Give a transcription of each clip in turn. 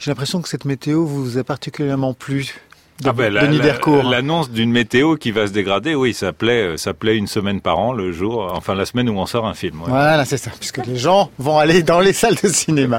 J'ai l'impression que cette météo vous a particulièrement plu. Denis Dercourt. L'annonce d'une météo qui va se dégrader, oui, ça plaît une semaine par an, le jour, enfin la semaine où on sort un film. Ouais. Voilà, c'est ça, puisque les gens vont aller dans les salles de cinéma.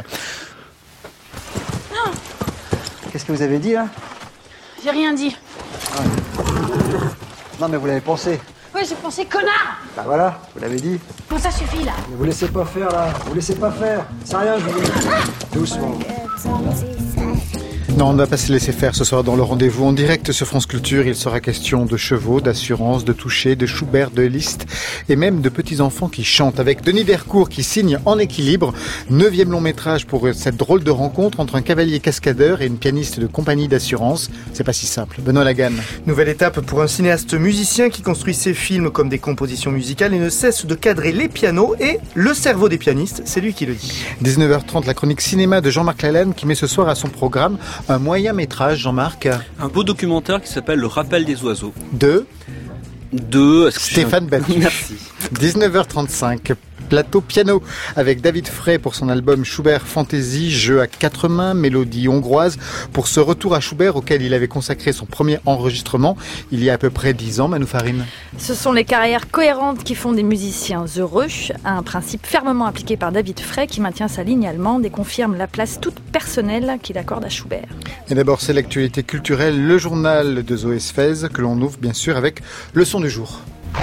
Qu'est-ce que vous avez dit là ? J'ai rien dit. Ah. Non mais vous l'avez pensé. Ouais, j'ai pensé connard. Bah voilà, vous l'avez dit. Bon, ça suffit là. Ne vous laissez pas faire là, vous laissez pas faire. C'est rien, je vous dis. Doucement. Non, on ne va pas se laisser faire ce soir dans le rendez-vous en direct sur France Culture. Il sera question de chevaux, d'assurance, de toucher, de Schubert, de Liszt et même de petits-enfants qui chantent avec Denis Dercourt qui signe En équilibre, 9e long métrage pour cette drôle de rencontre entre un cavalier cascadeur et une pianiste de compagnie d'assurance. C'est pas si simple. Benoît Lagan. Nouvelle étape pour un cinéaste musicien qui construit ses films comme des compositions musicales et ne cesse de cadrer les pianos et le cerveau des pianistes. C'est lui qui le dit. 19h30, la chronique cinéma de Jean-Marc Lalanne qui met ce soir à son programme un moyen métrage, Jean-Marc. Un beau documentaire qui s'appelle Le rappel des oiseaux. De Stéphane Battu. Merci. 19h35. Plateau piano avec David Frey pour son album Schubert Fantasy, jeu à 4 mains, mélodie hongroise, pour ce retour à Schubert auquel il avait consacré son premier enregistrement il y a à peu près 10 ans, Manou Farine. Ce sont les carrières cohérentes qui font des musiciens heureux, un principe fermement appliqué par David Frey qui maintient sa ligne allemande et confirme la place toute personnelle qu'il accorde à Schubert. Et d'abord c'est l'actualité culturelle, le journal de Zoé Sfez que l'on ouvre bien sûr avec le son du jour.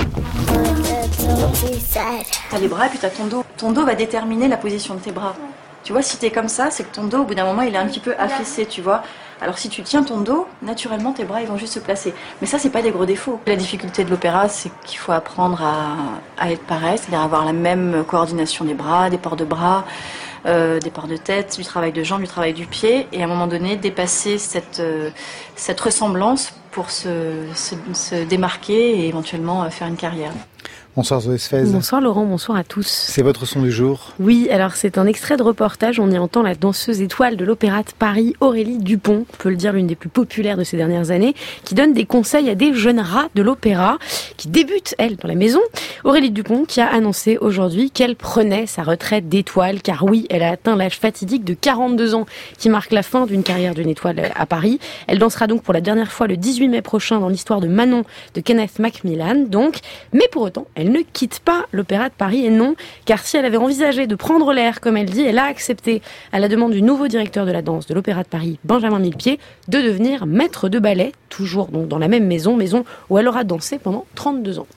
T'as les bras et puis t'as ton dos. Ton dos va déterminer la position de tes bras. Tu vois, si t'es comme ça, c'est que ton dos, au bout d'un moment, il est un petit peu affaissé, tu vois. Alors si tu tiens ton dos, naturellement, tes bras, ils vont juste se placer. Mais ça, c'est pas des gros défauts. La difficulté de l'opéra, c'est qu'il faut apprendre à être pareil, c'est-à-dire avoir la même coordination des bras, des ports de bras, des ports de tête, du travail de jambes, du travail du pied, et à un moment donné, dépasser cette ressemblance pour se démarquer et éventuellement faire une carrière. Bonsoir Zoé Sfez. Bonsoir Laurent, bonsoir à tous. C'est votre son du jour ? Oui, alors c'est un extrait de reportage. On y entend la danseuse étoile de l'Opéra de Paris, Aurélie Dupont, on peut le dire l'une des plus populaires de ces dernières années, qui donne des conseils à des jeunes rats de l'opéra, qui débutent, elle, dans la maison. Aurélie Dupont qui a annoncé aujourd'hui qu'elle prenait sa retraite d'étoile, car oui, elle a atteint l'âge fatidique de 42 ans, qui marque la fin d'une carrière d'une étoile à Paris. Elle dansera donc pour la dernière fois le 18 mai prochain dans l'histoire de Manon de Kenneth Macmillan, donc. Mais pour autant, elle ne quitte pas l'Opéra de Paris, et non, car si elle avait envisagé de prendre l'air, comme elle dit, elle a accepté, à la demande du nouveau directeur de la danse de l'Opéra de Paris, Benjamin Millepied, de devenir maître de ballet, toujours donc dans la même maison où elle aura dansé pendant 32 ans.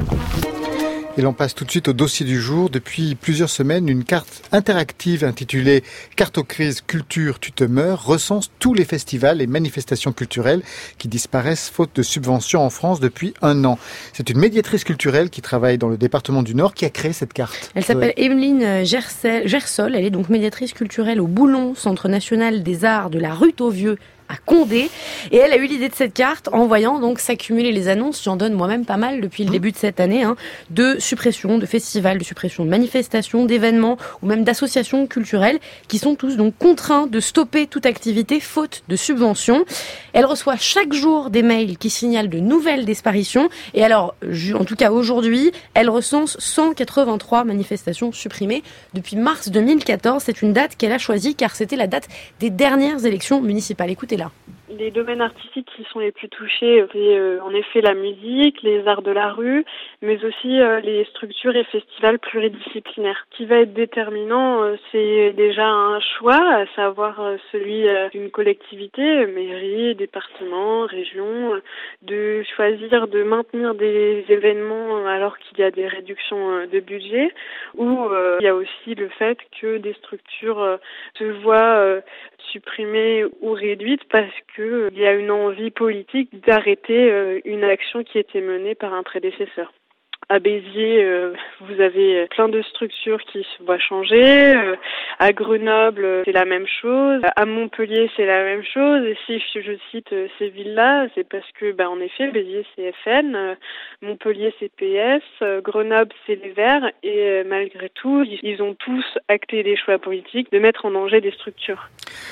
Et l'on passe tout de suite au dossier du jour. Depuis plusieurs semaines, une carte interactive intitulée « Cartocrise Culture, tu te meurs » recense tous les festivals et manifestations culturelles qui disparaissent faute de subventions en France depuis 1 an. C'est une médiatrice culturelle qui travaille dans le département du Nord qui a créé cette carte. Elle s'appelle Emeline Gersol. Elle est donc médiatrice culturelle au Boulon, Centre national des arts de la rue Tauvieux, à Condé, et elle a eu l'idée de cette carte en voyant donc s'accumuler les annonces, j'en donne moi-même pas mal depuis le début de cette année, de suppression de festivals, de suppression de manifestations, d'événements ou même d'associations culturelles qui sont tous donc contraints de stopper toute activité faute de subventions. Elle reçoit chaque jour des mails qui signalent de nouvelles disparitions et alors, en tout cas aujourd'hui, elle recense 183 manifestations supprimées depuis mars 2014. C'est une date qu'elle a choisie car c'était la date des dernières élections municipales. Écoutez là. Les domaines artistiques qui sont les plus touchés, c'est en effet la musique, les arts de la rue, mais aussi les structures et festivals pluridisciplinaires. Ce qui va être déterminant, c'est déjà un choix, à savoir celui d'une collectivité, mairie, département, région, de choisir de maintenir des événements alors qu'il y a des réductions de budget, ou il y a aussi le fait que des structures se voient supprimées ou réduites parce que il y a une envie politique d'arrêter une action qui était menée par un prédécesseur. À Béziers, vous avez plein de structures qui se voient changer. À Grenoble, c'est la même chose. À Montpellier, c'est la même chose. Et si je cite ces villes-là, c'est parce que, en effet, Béziers, c'est FN, Montpellier, c'est PS, Grenoble, c'est les Verts. Et malgré tout, ils ont tous acté des choix politiques de mettre en danger des structures.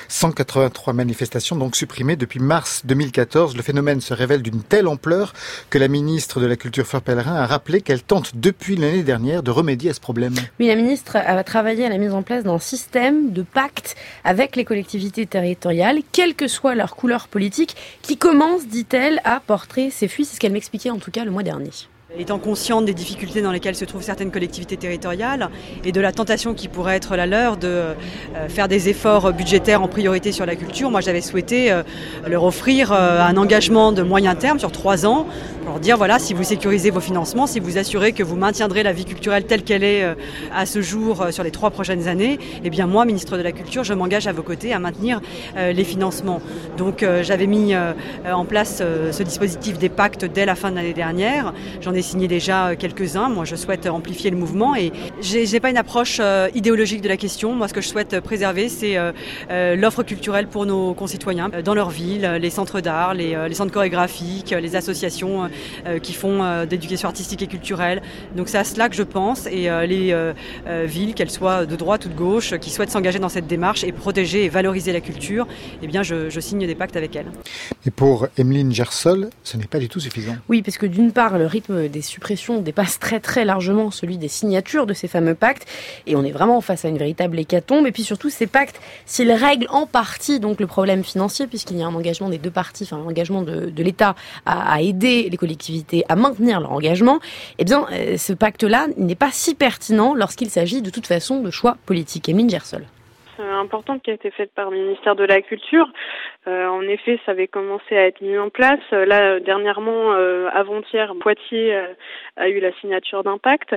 183 manifestations donc supprimées depuis mars 2014. Le phénomène se révèle d'une telle ampleur que la ministre de la Culture Fleur Pellerin a rappelé qu'elle tente depuis l'année dernière de remédier à ce problème. Oui, la ministre a travaillé à la mise en place d'un système de pacte avec les collectivités territoriales, quelle que soit leur couleur politique, qui commence, dit-elle, à porter ses fruits. C'est ce qu'elle m'expliquait en tout cas le mois dernier. Étant consciente des difficultés dans lesquelles se trouvent certaines collectivités territoriales et de la tentation qui pourrait être la leur de faire des efforts budgétaires en priorité sur la culture, moi j'avais souhaité leur offrir un engagement de moyen terme sur 3 ans pour leur dire voilà, si vous sécurisez vos financements, si vous assurez que vous maintiendrez la vie culturelle telle qu'elle est à ce jour sur les 3 prochaines années, eh bien moi, ministre de la Culture, je m'engage à vos côtés à maintenir les financements. Donc j'avais mis en place ce dispositif des pactes dès la fin de l'année dernière. J'en ai signé déjà quelques-uns. Moi, je souhaite amplifier le mouvement et j'ai pas une approche idéologique de la question. Moi, ce que je souhaite préserver, c'est l'offre culturelle pour nos concitoyens dans leur ville, les centres d'art, les centres chorégraphiques, les associations qui font d'éducation artistique et culturelle. Donc, c'est à cela que je pense et les villes, qu'elles soient de droite ou de gauche, qui souhaitent s'engager dans cette démarche et protéger et valoriser la culture, eh bien, je signe des pactes avec elles. Et pour Emeline Gersol, ce n'est pas du tout suffisant. Oui, parce que d'une part, le rythme des suppressions dépasse très très largement celui des signatures de ces fameux pactes et on est vraiment face à une véritable hécatombe. Et puis surtout, ces pactes, s'ils règlent en partie donc le problème financier, puisqu'il y a un engagement des deux parties, enfin un engagement de l'État à aider les collectivités à maintenir leur engagement, eh bien ce pacte-là n'est pas si pertinent lorsqu'il s'agit de toute façon de choix politiques. Emeline Gersol. Importante qui a été faite par le ministère de la Culture. En effet, ça avait commencé à être mis en place. Là, dernièrement, avant-hier, Poitiers a eu la signature d'un pacte.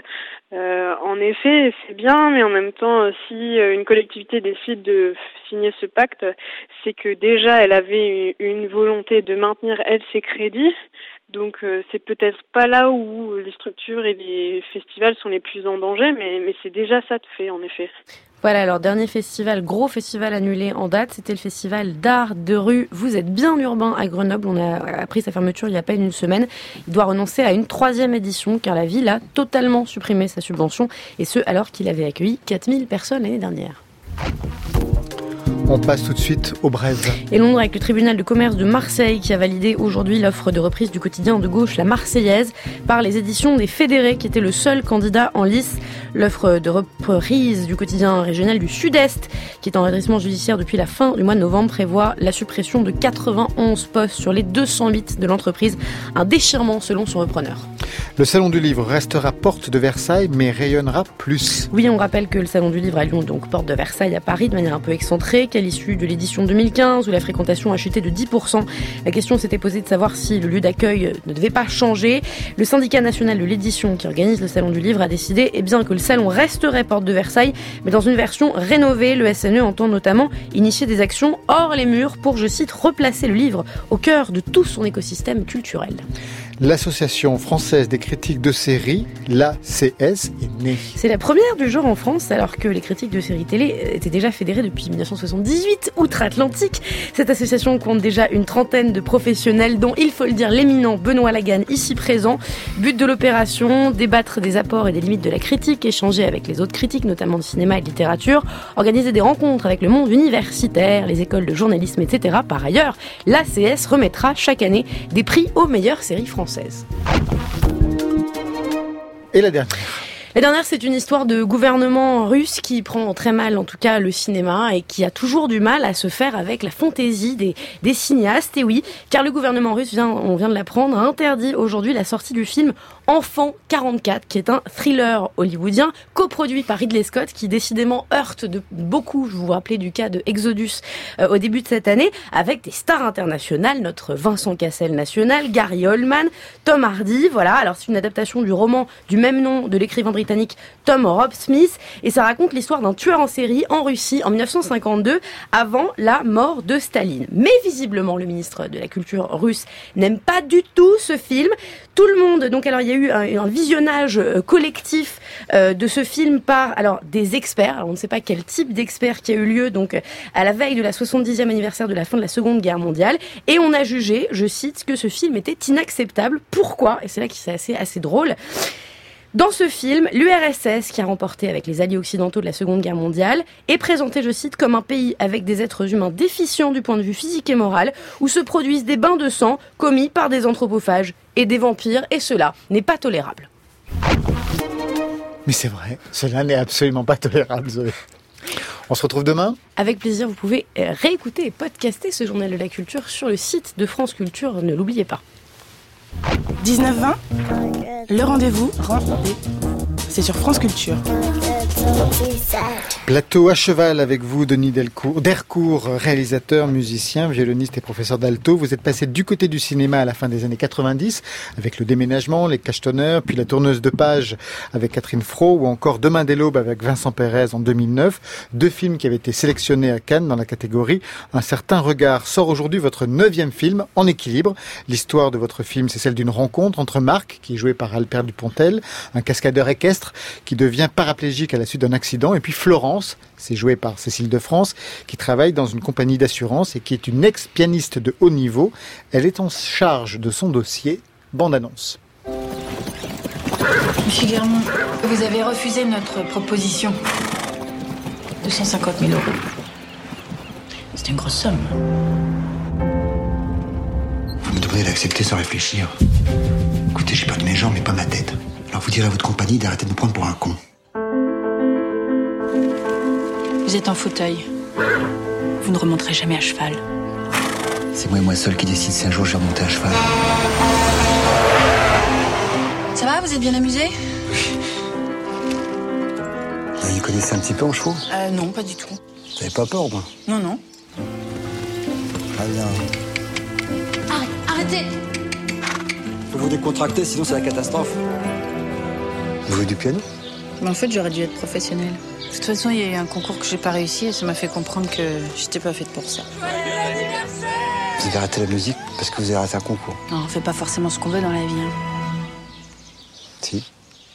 En effet, c'est bien, mais en même temps, si une collectivité décide de signer ce pacte, c'est que déjà, elle avait une volonté de maintenir, elle, ses crédits. Donc c'est peut-être pas là où les structures et les festivals sont les plus en danger, mais c'est déjà ça de fait, en effet. Voilà, alors dernier festival, gros festival annulé en date, c'était le festival d'art de rue Vous êtes bien urbain à Grenoble. On a appris sa fermeture il y a à peine une semaine. Il doit renoncer à une 3e édition car la ville a totalement supprimé sa subvention et ce alors qu'il avait accueilli 4000 personnes l'année dernière. On passe tout de suite au Brève. Et Londres avec le tribunal de commerce de Marseille qui a validé aujourd'hui l'offre de reprise du quotidien de gauche La Marseillaise par les éditions des Fédérés qui était le seul candidat en lice. L'offre de reprise du quotidien régional du Sud-Est qui est en redressement judiciaire depuis la fin du mois de novembre prévoit la suppression de 91 postes sur les 208 de l'entreprise. Un déchirement selon son repreneur. Le Salon du Livre restera porte de Versailles mais rayonnera plus. Oui, on rappelle que le Salon du Livre a lieu donc porte de Versailles à Paris de manière un peu excentrée, qu'à l'issue de l'édition 2015 où la fréquentation a chuté de 10%. La question s'était posée de savoir si le lieu d'accueil ne devait pas changer. Le syndicat national de l'édition qui organise le Salon du Livre a décidé que le salon resterait porte de Versailles, mais dans une version rénovée. Le SNE entend notamment initier des actions hors les murs pour, je cite, replacer le livre au cœur de tout son écosystème culturel. L'Association française des critiques de séries, l'ACS, est née. C'est la première du genre en France, alors que les critiques de séries télé étaient déjà fédérées depuis 1978 outre-Atlantique. Cette association compte déjà une 30aine de professionnels, dont, il faut le dire, l'éminent Benoît Laganne, ici présent. But de l'opération, débattre des apports et des limites de la critique, échanger avec les autres critiques, notamment de cinéma et de littérature, organiser des rencontres avec le monde universitaire, les écoles de journalisme, etc. Par ailleurs, l'ACS remettra chaque année des prix aux meilleures séries françaises. Et la dernière ? La dernière, c'est une histoire de gouvernement russe qui prend très mal, en tout cas, le cinéma et qui a toujours du mal à se faire avec la fantaisie des cinéastes. Et oui, car le gouvernement russe, on vient de l'apprendre, a interdit aujourd'hui la sortie du film Enfant 44, qui est un thriller hollywoodien coproduit par Ridley Scott, qui décidément heurte de beaucoup. Je vous rappelais du cas de Exodus au début de cette année, avec des stars internationales, notre Vincent Cassel national, Gary Oldman, Tom Hardy. Voilà, alors c'est une adaptation du roman du même nom de l'écrivain britannique Tom Rob Smith, et ça raconte l'histoire d'un tueur en série en Russie en 1952, avant la mort de Staline. Mais visiblement, le ministre de la Culture russe n'aime pas du tout ce film. Tout le monde, donc alors il y a eu un visionnage collectif de ce film par des experts. Alors on ne sait pas quel type d'experts qui a eu lieu donc à la veille de la 70e anniversaire de la fin de la Seconde Guerre mondiale, et on a jugé, je cite, que ce film était inacceptable. Pourquoi ? Et c'est là que c'est assez drôle. Dans ce film, l'URSS, qui a remporté avec les alliés occidentaux de la Seconde Guerre mondiale, est présenté, je cite, comme un pays avec des êtres humains déficients du point de vue physique et moral, où se produisent des bains de sang commis par des anthropophages et des vampires, et cela n'est pas tolérable. Mais c'est vrai, cela n'est absolument pas tolérable, Zoé. On se retrouve demain ? Avec plaisir, vous pouvez réécouter et podcaster ce journal de la culture sur le site de France Culture, ne l'oubliez pas. 19-20, le rendez-vous, c'est sur France Culture. Plateau à cheval avec vous, Denis Dercourt, réalisateur, musicien, violoniste et professeur d'alto. Vous êtes passé du côté du cinéma à la fin des années 90 avec Le Déménagement, Les Cachetonneurs, puis La Tourneuse de page avec Catherine Fro ou encore Demain dès l'aube avec Vincent Pérez en 2009. 2 films qui avaient été sélectionnés à Cannes dans la catégorie Un certain regard. Sort aujourd'hui votre 9e film, En équilibre. L'histoire de votre film, c'est celle d'une rencontre entre Marc, qui est joué par Albert Dupontel, un cascadeur équestre qui devient paraplégique à la suite d'un accident, et puis Florence, c'est joué par Cécile de France, qui travaille dans une compagnie d'assurance et qui est une ex-pianiste de haut niveau. Elle est en charge de son dossier. Bande-annonce. Monsieur Guermont, vous avez refusé notre proposition. 250 000 €. C'est une grosse somme. Vous me demandez d'accepter sans réfléchir. Écoutez, j'ai perdu mes jambes, mais pas ma tête. Alors vous direz à votre compagnie d'arrêter de me prendre pour un con. Vous êtes en fauteuil. Vous ne remonterez jamais à cheval. C'est moi et moi seul qui décide si un jour je vais remonter à cheval. Ça va, vous êtes bien amusé? Vous y connaissez un petit peu en chevaux? Non, pas du tout. Vous n'avez pas peur, moi? Non, non. Ah bien. Arrêtez! Faut vous décontracter, sinon c'est la catastrophe. Vous jouez du piano? Mais en fait, j'aurais dû être professionnelle. De toute façon, il y a eu un concours que j'ai pas réussi et ça m'a fait comprendre que j'étais pas faite pour ça. Vous avez arrêté la musique parce que vous avez arrêté un concours? Non, on fait pas forcément ce qu'on veut dans la vie. Si.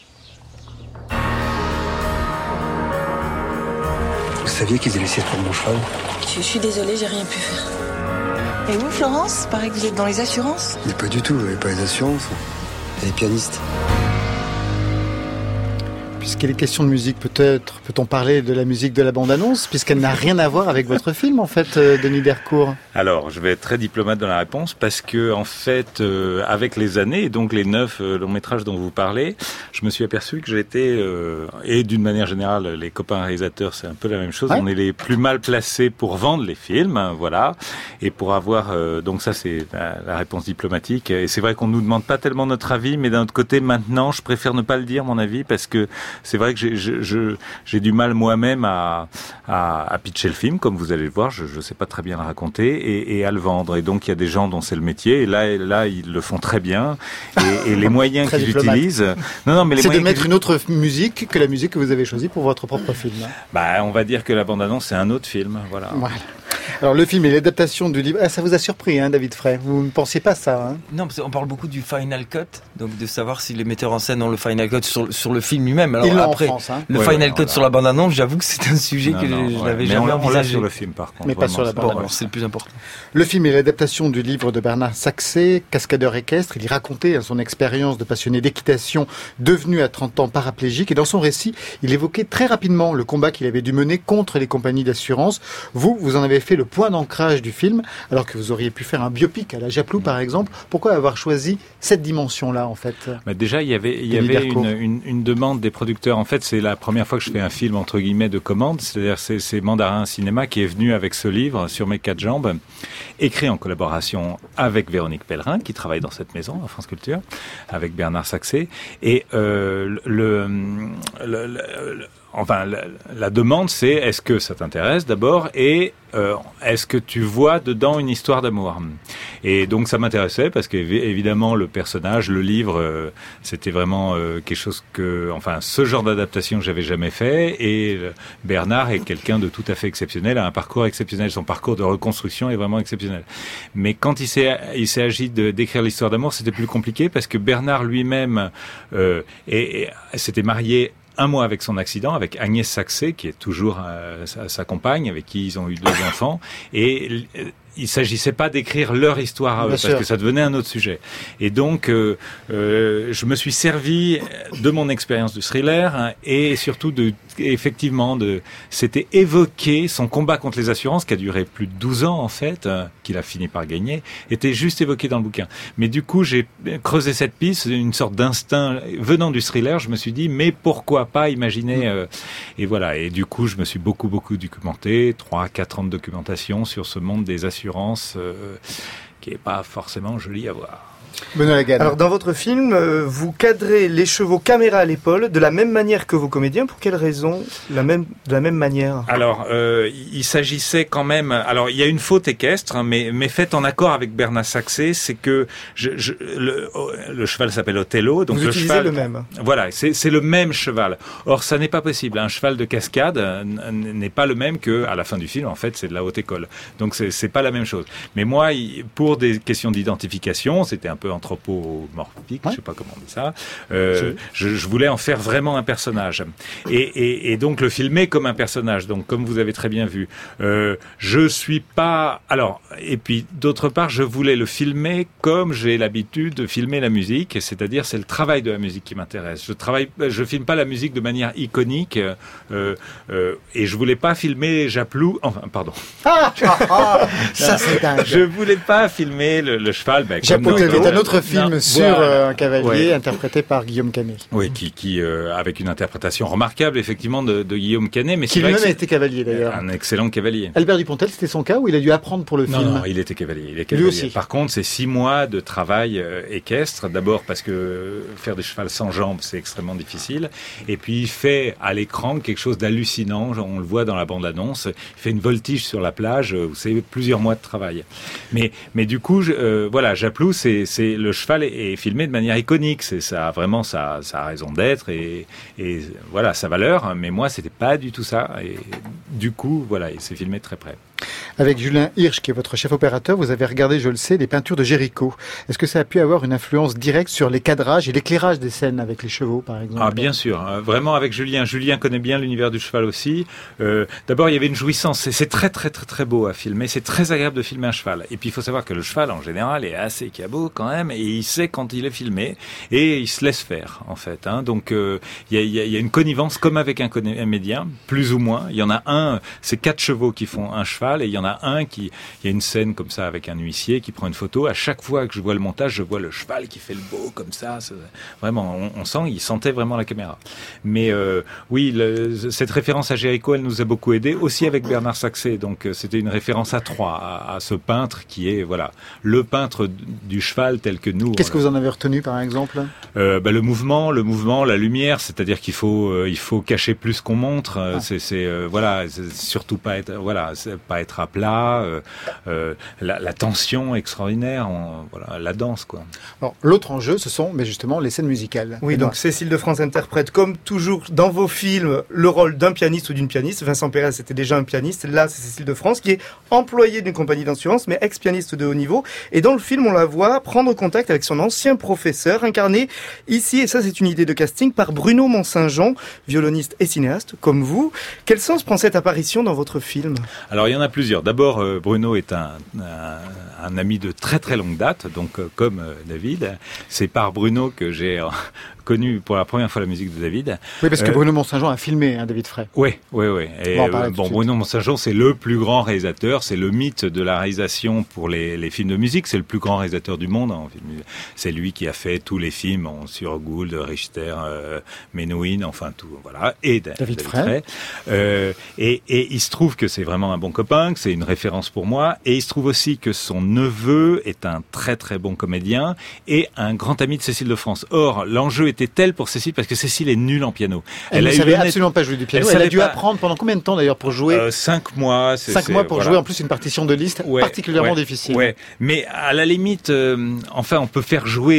Vous saviez qu'ils avaient essayé de prendre mon cheval? Je suis désolée, j'ai rien pu faire. Et vous, Florence? Paraît que vous êtes dans les assurances? Mais pas du tout, vous n'avez pas les assurances. Les pianistes. Puisqu'il est question de musique, peut-être peut-on parler de la musique de la bande-annonce, puisqu'elle n'a rien à voir avec votre film, en fait, Denis Dercourt. Alors, je vais être très diplomate dans la réponse, parce que, en fait, avec les années, et donc les 9 longs métrages dont vous parlez, je me suis aperçu que j'étais, et d'une manière générale, les copains réalisateurs, c'est un peu la même chose, ouais. On est les plus mal placés pour vendre les films, hein, voilà, et pour avoir, donc ça c'est la réponse diplomatique, et c'est vrai qu'on nous demande pas tellement notre avis, mais d'un autre côté, maintenant, je préfère ne pas le dire, mon avis, parce que c'est vrai que j'ai du mal moi-même à pitcher le film, comme vous allez le voir, je sais pas très bien le raconter, et à le vendre. Et donc il y a des gens dont c'est le métier, et là ils le font très bien. Et les moyens qu'ils utilisent, c'est de mettre une autre musique que la musique que vous avez choisie pour votre propre film. Bah, on va dire que la bande-annonce c'est un autre film, voilà. Alors le film est l'adaptation du livre. Ah, ça vous a surpris, hein, David Frey? Vous ne pensiez pas ça, hein? Non, parce qu'on parle beaucoup du Final Cut, donc de savoir si les metteurs en scène ont le Final Cut sur le film lui-même. Alors après, en France, hein. Le Final Cut sur la bande-annonce, j'avoue que c'est un sujet que je n'avais jamais envisagé. On l'a sur le film, par contre. Mais pas sur la bande-annonce. Alors c'est le plus important. Le film est l'adaptation du livre de Bernard Saxé, cascadeur équestre. Il y racontait son expérience de passionné d'équitation, devenu à 30 ans paraplégique. Et dans son récit, il évoquait très rapidement le combat qu'il avait dû mener contre les compagnies d'assurance. Vous en avez fait le point d'ancrage du film, alors que vous auriez pu faire un biopic à la Japlou, par exemple. Pourquoi avoir choisi cette dimension-là, en fait? Déjà, il y avait une demande des producteurs. En fait, c'est la première fois que je fais un film, entre guillemets, de commande. C'est-à-dire, c'est Mandarin Cinéma qui est venu avec ce livre, Sur mes 4 jambes, écrit en collaboration avec Véronique Pellerin, qui travaille dans cette maison, à France Culture, avec Bernard Saxé. Et la demande, c'est est-ce que ça t'intéresse d'abord, et est-ce que tu vois dedans une histoire d'amour? Et donc ça m'intéressait parce qu'évidemment le personnage, le livre, c'était vraiment quelque chose ce genre d'adaptation que j'avais jamais fait, et Bernard est quelqu'un de tout à fait exceptionnel, a un parcours exceptionnel, son parcours de reconstruction est vraiment exceptionnel. Mais quand il s'est agi d'écrire l'histoire d'amour, c'était plus compliqué parce que Bernard lui-même s'était marié un mois avec son accident, avec Agnès Saxé, qui est toujours sa compagne, avec qui ils ont eu 2 enfants. Et il s'agissait pas d'écrire leur histoire à eux, parce que ça devenait un autre sujet. Et donc, je me suis servi de mon expérience du thriller et surtout c'était évoqué son combat contre les assurances qui a duré plus de 12 ans en fait, qu'il a fini par gagner, était juste évoqué dans le bouquin. Mais du coup, j'ai creusé cette piste, une sorte d'instinct venant du thriller. Je me suis dit, mais pourquoi pas imaginer et voilà. Et du coup, je me suis beaucoup documenté, 3-4 ans de documentation sur ce monde des assurances qui est pas forcément joli à voir. Benoît Lagarde. Alors dans votre film, vous cadrez les chevaux caméra à l'épaule de la même manière que vos comédiens. Pour quelle raison de la même manière? Alors, il s'agissait quand même... Alors, il y a une faute équestre, mais faite en accord avec Bernard Saxé, c'est que le cheval s'appelle Othello. Donc vous utilisez le même. Voilà, c'est le même cheval. Or, ça n'est pas possible. Un cheval de cascade n'est pas le même que à la fin du film. En fait, c'est de la haute école. Donc, c'est pas la même chose. Mais moi, pour des questions d'identification, c'était un peu anthropomorphique, je sais pas comment on dit ça. Je voulais en faire vraiment un personnage. Et donc le filmer comme un personnage. Donc comme vous avez très bien vu, je suis pas. Alors et puis d'autre part, je voulais le filmer comme j'ai l'habitude de filmer la musique, c'est-à-dire c'est le travail de la musique qui m'intéresse. Je filme pas la musique de manière iconique et je voulais pas filmer Japlou. Enfin, pardon. Ça c'est dingue. Je voulais pas filmer le cheval. Japlou est un autre film sur un cavalier interprété par Guillaume Canet. Oui, qui avec une interprétation remarquable effectivement de Guillaume Canet, mais qui lui-même a été cavalier d'ailleurs. Un excellent cavalier. Albert Dupontel, c'était son cas où il a dû apprendre pour le film. Non, il était cavalier. Lui aussi. Par contre, c'est 6 mois de travail équestre. D'abord parce que faire des chevals sans jambes, c'est extrêmement difficile. Et puis il fait à l'écran quelque chose d'hallucinant. On le voit dans la bande-annonce. Il fait une voltige sur la plage. C'est plusieurs mois de travail. Mais du coup, voilà, Japlou, c'est le cheval est filmé de manière iconique. C'est ça, vraiment, ça a raison d'être et voilà sa valeur. Mais moi, c'était pas du tout ça. Et du coup, voilà, il s'est filmé très près. Avec Julien Hirsch, qui est votre chef opérateur, vous avez regardé, je le sais, les peintures de Géricault. Est-ce que ça a pu avoir une influence directe sur les cadrages et l'éclairage des scènes avec les chevaux, par exemple? Ah, bien sûr. Vraiment avec Julien. Julien connaît bien l'univers du cheval aussi. D'abord, il y avait une jouissance. C'est très, très, très, très beau à filmer. C'est très agréable de filmer un cheval. Et puis, il faut savoir que le cheval, en général, est assez cabot quand même. Et il sait quand il est filmé. Et il se laisse faire, en fait. Donc, il y a une connivence comme avec un comédien, plus ou moins. Il y en a un, c'est 4 chevaux qui font un cheval. Et il y en a un il y a une scène comme ça avec un huissier qui prend une photo. À chaque fois que je vois le montage, je vois le cheval qui fait le beau comme ça. Vraiment, on sent, il sentait vraiment la caméra. Mais oui, cette référence à Géricault, elle nous a beaucoup aidé, aussi avec Bernard Saxé. Donc c'était une référence à 3, à ce peintre qui est voilà le peintre du cheval tel que nous. Qu'est-ce que vous en avez retenu par exemple? Le mouvement, la lumière, c'est-à-dire qu'il faut cacher plus qu'on montre. Voilà, c'est surtout pas être pas être à plat, la tension extraordinaire, voilà, la danse quoi. Alors, l'autre enjeu, ce sont justement les scènes musicales. Oui, donc Cécile de France interprète comme toujours dans vos films le rôle d'un pianiste ou d'une pianiste. Vincent Perez c'était déjà un pianiste, là c'est Cécile de France qui est employée d'une compagnie d'assurance mais ex-pianiste de haut niveau. Et dans le film on la voit prendre contact avec son ancien professeur, incarné ici, et ça c'est une idée de casting, par Bruno Mont-Saint-Jean, violoniste et cinéaste comme vous. Quel sens prend cette apparition dans votre film? Alors il y en a plusieurs. D'abord, Bruno est un ami de très très longue date, donc comme David. C'est par Bruno que j'ai connu pour la première fois la musique de David. Oui, parce que Bruno Mont-Saint-Jean a filmé David Frey. Oui. Et Bruno Mont-Saint-Jean, c'est le plus grand réalisateur, c'est le mythe de la réalisation pour les films de musique, c'est le plus grand réalisateur du monde. C'est lui qui a fait tous les films sur Gould, Richter, Menuhin, enfin tout, voilà, et David Frey. Et il se trouve que c'est vraiment un bon copain, que c'est une référence pour moi, et il se trouve aussi que son neveu est un très très bon comédien et un grand ami de Cécile de France. Or, l'enjeu était tel pour Cécile parce que Cécile est nulle en piano. Elle ne savait absolument pas jouer du piano. Elle a dû apprendre pendant combien de temps d'ailleurs pour jouer? 5 mois. 5 mois pour jouer en plus une partition de Liszt particulièrement difficile. Ouais. Mais à la limite, on peut faire jouer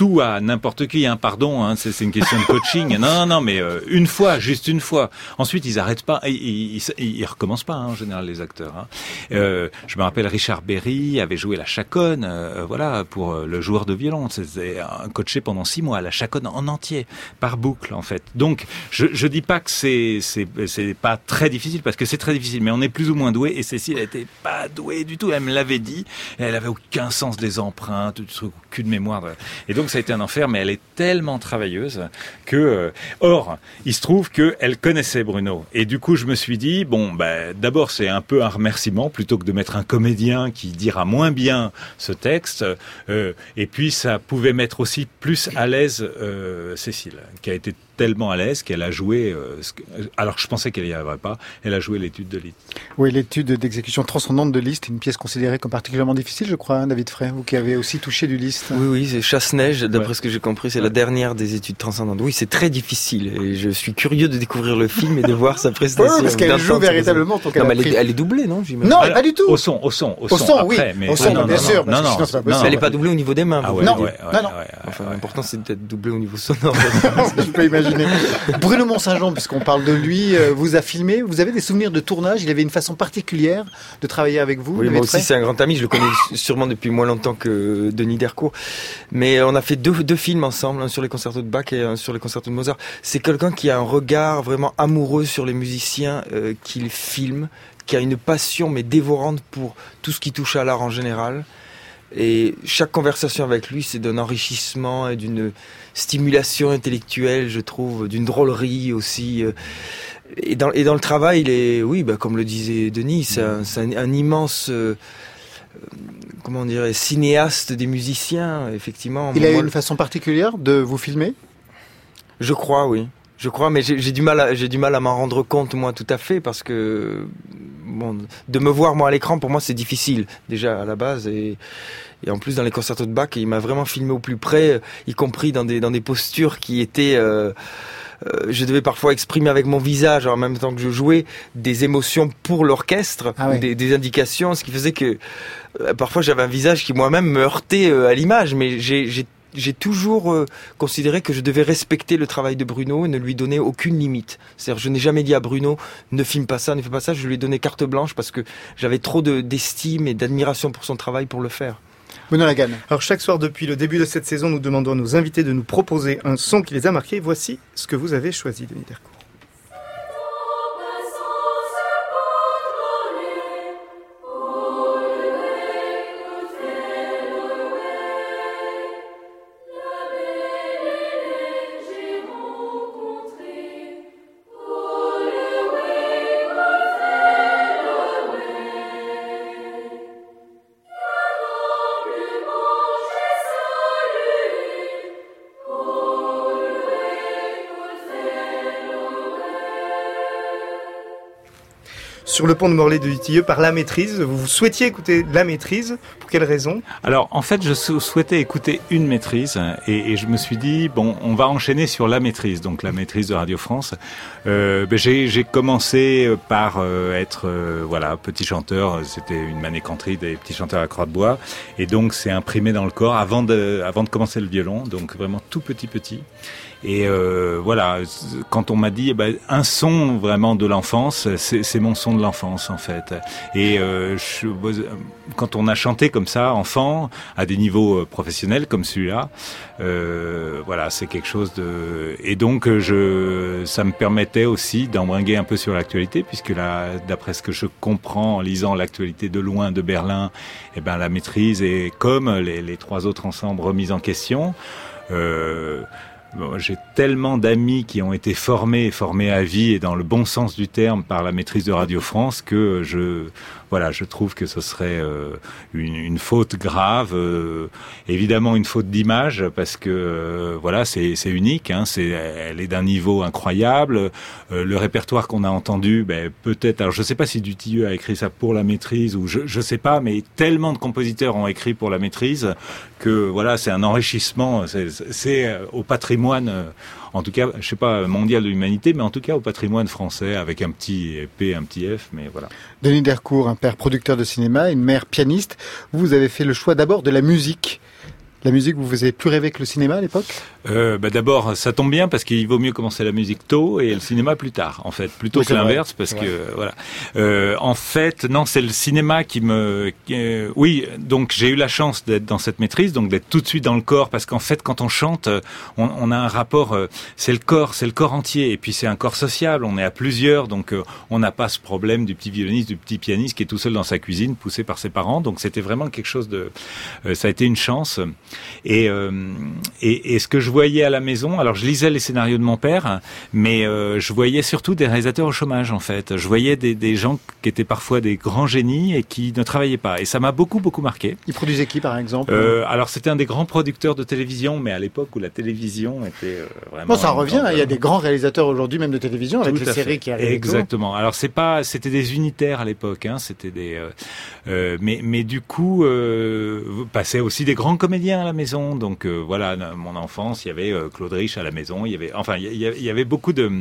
tout à n'importe qui, hein, pardon, hein, c'est une question de coaching. Non, mais une fois, juste une fois. Ensuite, ils arrêtent pas, ils recommencent pas, hein, en général, les acteurs. Hein. Je me rappelle, Richard Berry avait joué la chaconne, voilà, pour le joueur de violon. C'était coaché pendant 6 mois, la chaconne en entier, par boucle, en fait. Donc, je dis pas que c'est pas très difficile, parce que c'est très difficile, mais on est plus ou moins doué, et Cécile était pas douée du tout, elle me l'avait dit, et elle avait aucun sens des empreintes, du truc, aucune mémoire. Et donc, ça a été un enfer, mais elle est tellement travailleuse que, or, il se trouve qu'elle connaissait Bruno. Et du coup, je me suis dit, bon, d'abord, c'est un peu un remerciement, plutôt que de mettre un comédien qui dira moins bien ce texte, et puis ça pouvait mettre aussi plus à l'aise Cécile, qui a été tellement à l'aise qu'elle a joué, alors je pensais qu'elle n'y arriverait pas, elle a joué l'étude de Liszt. Oui, l'étude d'exécution transcendante de Liszt, une pièce considérée comme particulièrement difficile, je crois, hein, David Frey, vous qui avez aussi touché du Liszt. Oui, c'est Chasse-Neige, d'après ce que j'ai compris, c'est la dernière des études transcendantes. Oui, c'est très difficile, et je suis curieux de découvrir le film et de voir sa prestation. Oui, parce qu'elle joue véritablement. Elle est doublée, non? Non, pas du tout. Au son, après, oui. Mais au son, bien sûr. Non, elle n'est pas doublée au niveau des mains. Non. Enfin, l'important, c'est d'être doublé au niveau sonore. Je peux imaginer. Bruno Mont-Saint-Jean, puisqu'on parle de lui, vous a filmé. Vous avez des souvenirs de tournage? Il avait une façon particulière de travailler avec vous? Oui, moi aussi, c'est un grand ami. Je le connais sûrement depuis moins longtemps que Denis Dercourt. Mais on a fait deux films ensemble, un sur les concertos de Bach et un sur les concertos de Mozart. C'est quelqu'un qui a un regard vraiment amoureux sur les musiciens qu'il filme, qui a une passion mais dévorante pour tout ce qui touche à l'art en général. Et chaque conversation avec lui, c'est d'un enrichissement et d'une stimulation intellectuelle, je trouve, d'une drôlerie aussi. Et dans le travail, il est, oui, comme le disait Denis, c'est un immense, comment dirais, cinéaste des musiciens, effectivement. Il a eu une façon particulière de vous filmer? Je crois, oui. Je crois, mais j'ai du mal à m'en rendre compte, moi, tout à fait, parce que de me voir, moi, à l'écran, pour moi, c'est difficile, déjà, à la base, et en plus, dans les concertos de Bach, il m'a vraiment filmé au plus près, y compris dans des postures qui étaient... je devais parfois exprimer avec mon visage, en même temps que je jouais, des émotions pour l'orchestre, des indications, ce qui faisait que parfois j'avais un visage qui moi-même me heurtait à l'image, mais j'ai toujours considéré que je devais respecter le travail de Bruno et ne lui donner aucune limite. C'est-à-dire, je n'ai jamais dit à Bruno, ne filme pas ça, ne fais pas ça. Je lui ai donné carte blanche parce que j'avais trop d'estime et d'admiration pour son travail pour le faire. Bruno Lagan. Alors, chaque soir depuis le début de cette saison, nous demandons à nos invités de nous proposer un son qui les a marqués. Voici ce que vous avez choisi, Denis Dercourt. Sur le pont de Morlaix de Utilleux par La Maîtrise. Vous souhaitiez écouter La Maîtrise. Pour quelle raison? Alors, en fait, je souhaitais écouter une maîtrise et je me suis dit, bon, on va enchaîner sur La Maîtrise, donc La Maîtrise de Radio France. J'ai commencé par être petit chanteur. C'était une manécanterie des petits chanteurs à Croix-de-Bois. Et donc, c'est imprimé dans le corps avant de commencer le violon. Donc, vraiment tout petit. Et quand on m'a dit un son vraiment de l'enfance, c'est mon son de l'enfance en fait. Et quand on a chanté comme ça, enfant, à des niveaux professionnels comme celui-là, c'est quelque chose de... Et donc ça me permettait aussi d'embringuer un peu sur l'actualité, puisque là, d'après ce que je comprends en lisant l'actualité de loin de Berlin, La Maîtrise est comme les trois autres ensembles remis en question. J'ai tellement d'amis qui ont été formés à vie et dans le bon sens du terme par La Maîtrise de Radio France que je trouve que ce serait une faute grave, évidemment une faute d'image parce que c'est unique, elle est d'un niveau incroyable. Le répertoire qu'on a entendu, peut-être, alors je sais pas si Dutilleux a écrit ça pour La Maîtrise ou je sais pas, mais tellement de compositeurs ont écrit pour La Maîtrise que c'est un enrichissement, c'est au patrimoine, en tout cas, je sais pas mondial de l'humanité, mais en tout cas au patrimoine français avec un petit P, un petit F, mais voilà. Denis Dercourt, un père producteur de cinéma, une mère pianiste. Vous avez fait le choix d'abord de la musique. La musique vous faisait plus rêver que le cinéma à l'époque ? D'abord, ça tombe bien parce qu'il vaut mieux commencer la musique tôt et le cinéma plus tard, en fait, plutôt oui, que l'inverse, vrai. parce que voilà. En fait, non, c'est le cinéma qui me. Oui, donc j'ai eu la chance d'être dans cette maîtrise, donc d'être tout de suite dans le corps, parce qu'en fait, quand on chante, on a un rapport. C'est le corps entier, et puis c'est un corps sociable. On est à plusieurs, donc on n'a pas ce problème du petit violoniste, du petit pianiste qui est tout seul dans sa cuisine, poussé par ses parents. Donc c'était vraiment quelque chose de. Ça a été une chance. Et ce que je voyais à la maison, alors je lisais les scénarios de mon père, mais je voyais surtout des réalisateurs au chômage en fait. Je voyais des gens qui étaient parfois des grands génies et qui ne travaillaient pas. Et ça m'a beaucoup marqué. Il produisait qui par exemple Alors c'était un des grands producteurs de télévision, mais à l'époque où la télévision était vraiment... Bon, ça revient, il y a des grands réalisateurs aujourd'hui même de télévision avec les séries qui arrivent. Exactement. Alors c'était des unitaires à l'époque, hein. C'était des... mais du coup, passaient aussi des grands comédiens à la maison. Donc voilà, mon enfance, il y avait Claude Rich à la maison, il y avait beaucoup de...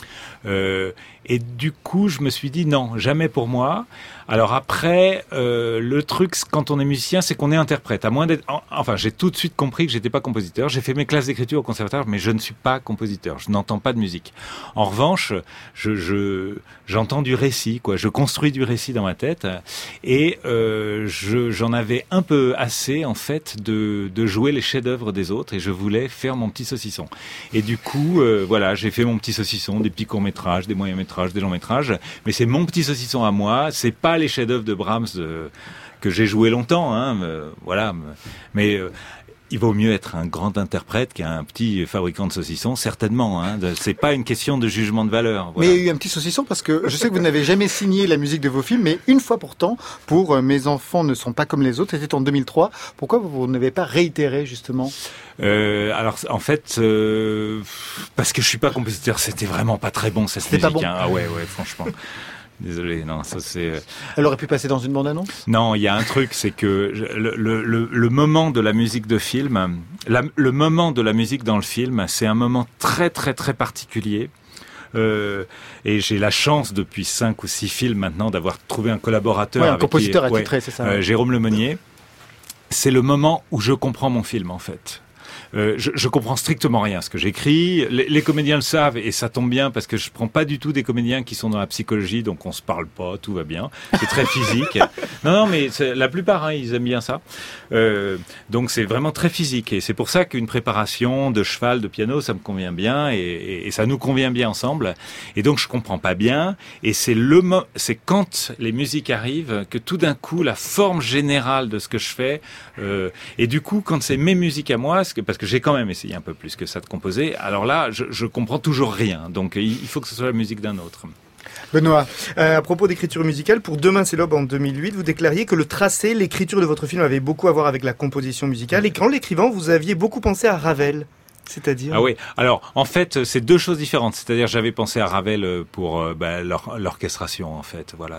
et du coup, je me suis dit non, jamais pour moi. Alors après, le truc quand on est musicien, c'est qu'on est interprète. À moins d'être, enfin, j'ai tout de suite compris que j'étais pas compositeur. J'ai fait mes classes d'écriture au conservatoire, mais je ne suis pas compositeur. Je n'entends pas de musique. En revanche, j'entends du récit, quoi. Je construis du récit dans ma tête, et j'en avais un peu assez en fait de jouer les chefs-d'œuvre des autres, et je voulais faire mon petit saucisson. Et du coup, voilà, j'ai fait mon petit saucisson, des petits courts-métrages, des moyens-métrages, des longs-métrages, mais c'est mon petit saucisson à moi. C'est pas les chefs-d'œuvre de Brahms que j'ai joué longtemps, hein, voilà. Mais il vaut mieux être un grand interprète qu'un petit fabricant de saucissons, certainement. Hein. C'est pas une question de jugement de valeur. Voilà. Mais il y a eu un petit saucisson parce que je sais que vous n'avez jamais signé la musique de vos films, mais une fois pourtant, pour Mes enfants ne sont pas comme les autres, c'était en 2003. Pourquoi vous n'avez pas réitéré justement ? Alors en fait, parce que je suis pas compositeur, c'était vraiment pas très bon cette musique. Pas bon. Hein. Ah ouais, franchement. Désolé, non, ça c'est... Elle aurait pu passer dans une bande-annonce ? Non, il y a un truc, c'est que le moment de la musique de film, le moment de la musique dans le film, c'est un moment très très très particulier. Et j'ai la chance depuis 5 ou 6 films maintenant d'avoir trouvé un collaborateur, un compositeur attitré, c'est ça. Jérôme Lemonnier. C'est le moment où je comprends mon film en fait. Je comprends strictement rien à ce que j'écris. Les comédiens le savent et ça tombe bien parce que je prends pas du tout des comédiens qui sont dans la psychologie, donc on se parle pas, tout va bien. C'est très physique. Non, mais la plupart, hein, ils aiment bien ça. Donc c'est vraiment très physique et c'est pour ça qu'une préparation de cheval, de piano, ça me convient bien et ça nous convient bien ensemble. Et donc je comprends pas bien et c'est quand les musiques arrivent que tout d'un coup la forme générale de ce que je fais et du coup quand c'est mes musiques à moi, parce que j'ai quand même essayé un peu plus que ça de composer, alors là, je comprends toujours rien. Donc, il faut que ce soit la musique d'un autre. Benoît, à propos d'écriture musicale, pour Demain c'est l'aube en 2008, vous déclariez que le tracé, l'écriture de votre film avait beaucoup à voir avec la composition musicale et qu'en l'écrivant, vous aviez beaucoup pensé à Ravel. C'est-à-dire ? Ah oui. Alors, en fait, c'est deux choses différentes. C'est-à-dire, j'avais pensé à Ravel pour l'orchestration, en fait. Voilà.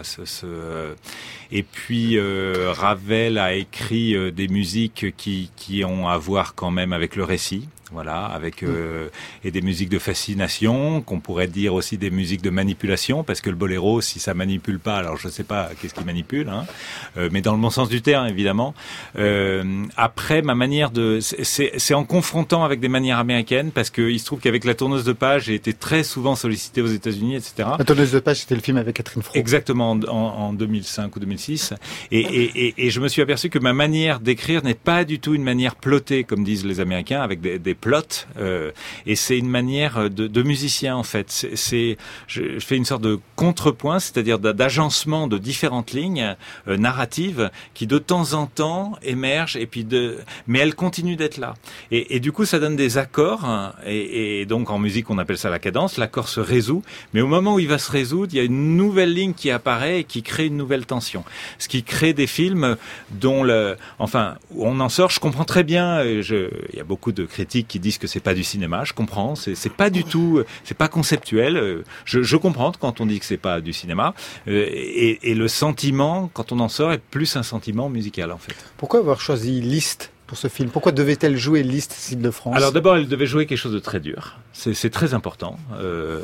Et puis, Ravel a écrit des musiques qui ont à voir quand même avec le récit. Voilà, avec et des musiques de fascination, qu'on pourrait dire aussi des musiques de manipulation, parce que le boléro, si ça manipule pas, alors je sais pas qu'est-ce qui manipule, hein, mais dans le bon sens du terme, évidemment. Après, ma manière c'est en confrontant avec des manières américaines, parce que il se trouve qu'avec La tourneuse de page, j'ai été très souvent sollicité aux États-Unis, etc. La tourneuse de page, c'était le film avec Catherine Fro. Exactement, en 2005 ou 2006. Et je me suis aperçu que ma manière d'écrire n'est pas du tout une manière plotée, comme disent les Américains, avec des plots, et c'est une manière de musicien en fait. Je fais une sorte de contrepoint, c'est-à-dire d'agencement de différentes lignes narratives qui de temps en temps émergent mais elles continuent d'être là. Et du coup, ça donne des accords, hein, et donc en musique, on appelle ça la cadence. L'accord se résout, mais au moment où il va se résoudre, il y a une nouvelle ligne qui apparaît et qui crée une nouvelle tension. Ce qui crée des films dont où on en sort. Je comprends très bien. Il y a beaucoup de critiques qui disent que c'est pas du cinéma. Je comprends. C'est pas du tout. C'est pas conceptuel. Je comprends quand on dit que c'est pas du cinéma. Et le sentiment, quand on en sort, est plus un sentiment musical en fait. Pourquoi avoir choisi Liszt pour ce film? Pourquoi devait-elle jouer Liste de France? Alors d'abord, elle devait jouer quelque chose de très dur. C'est très important. Oui,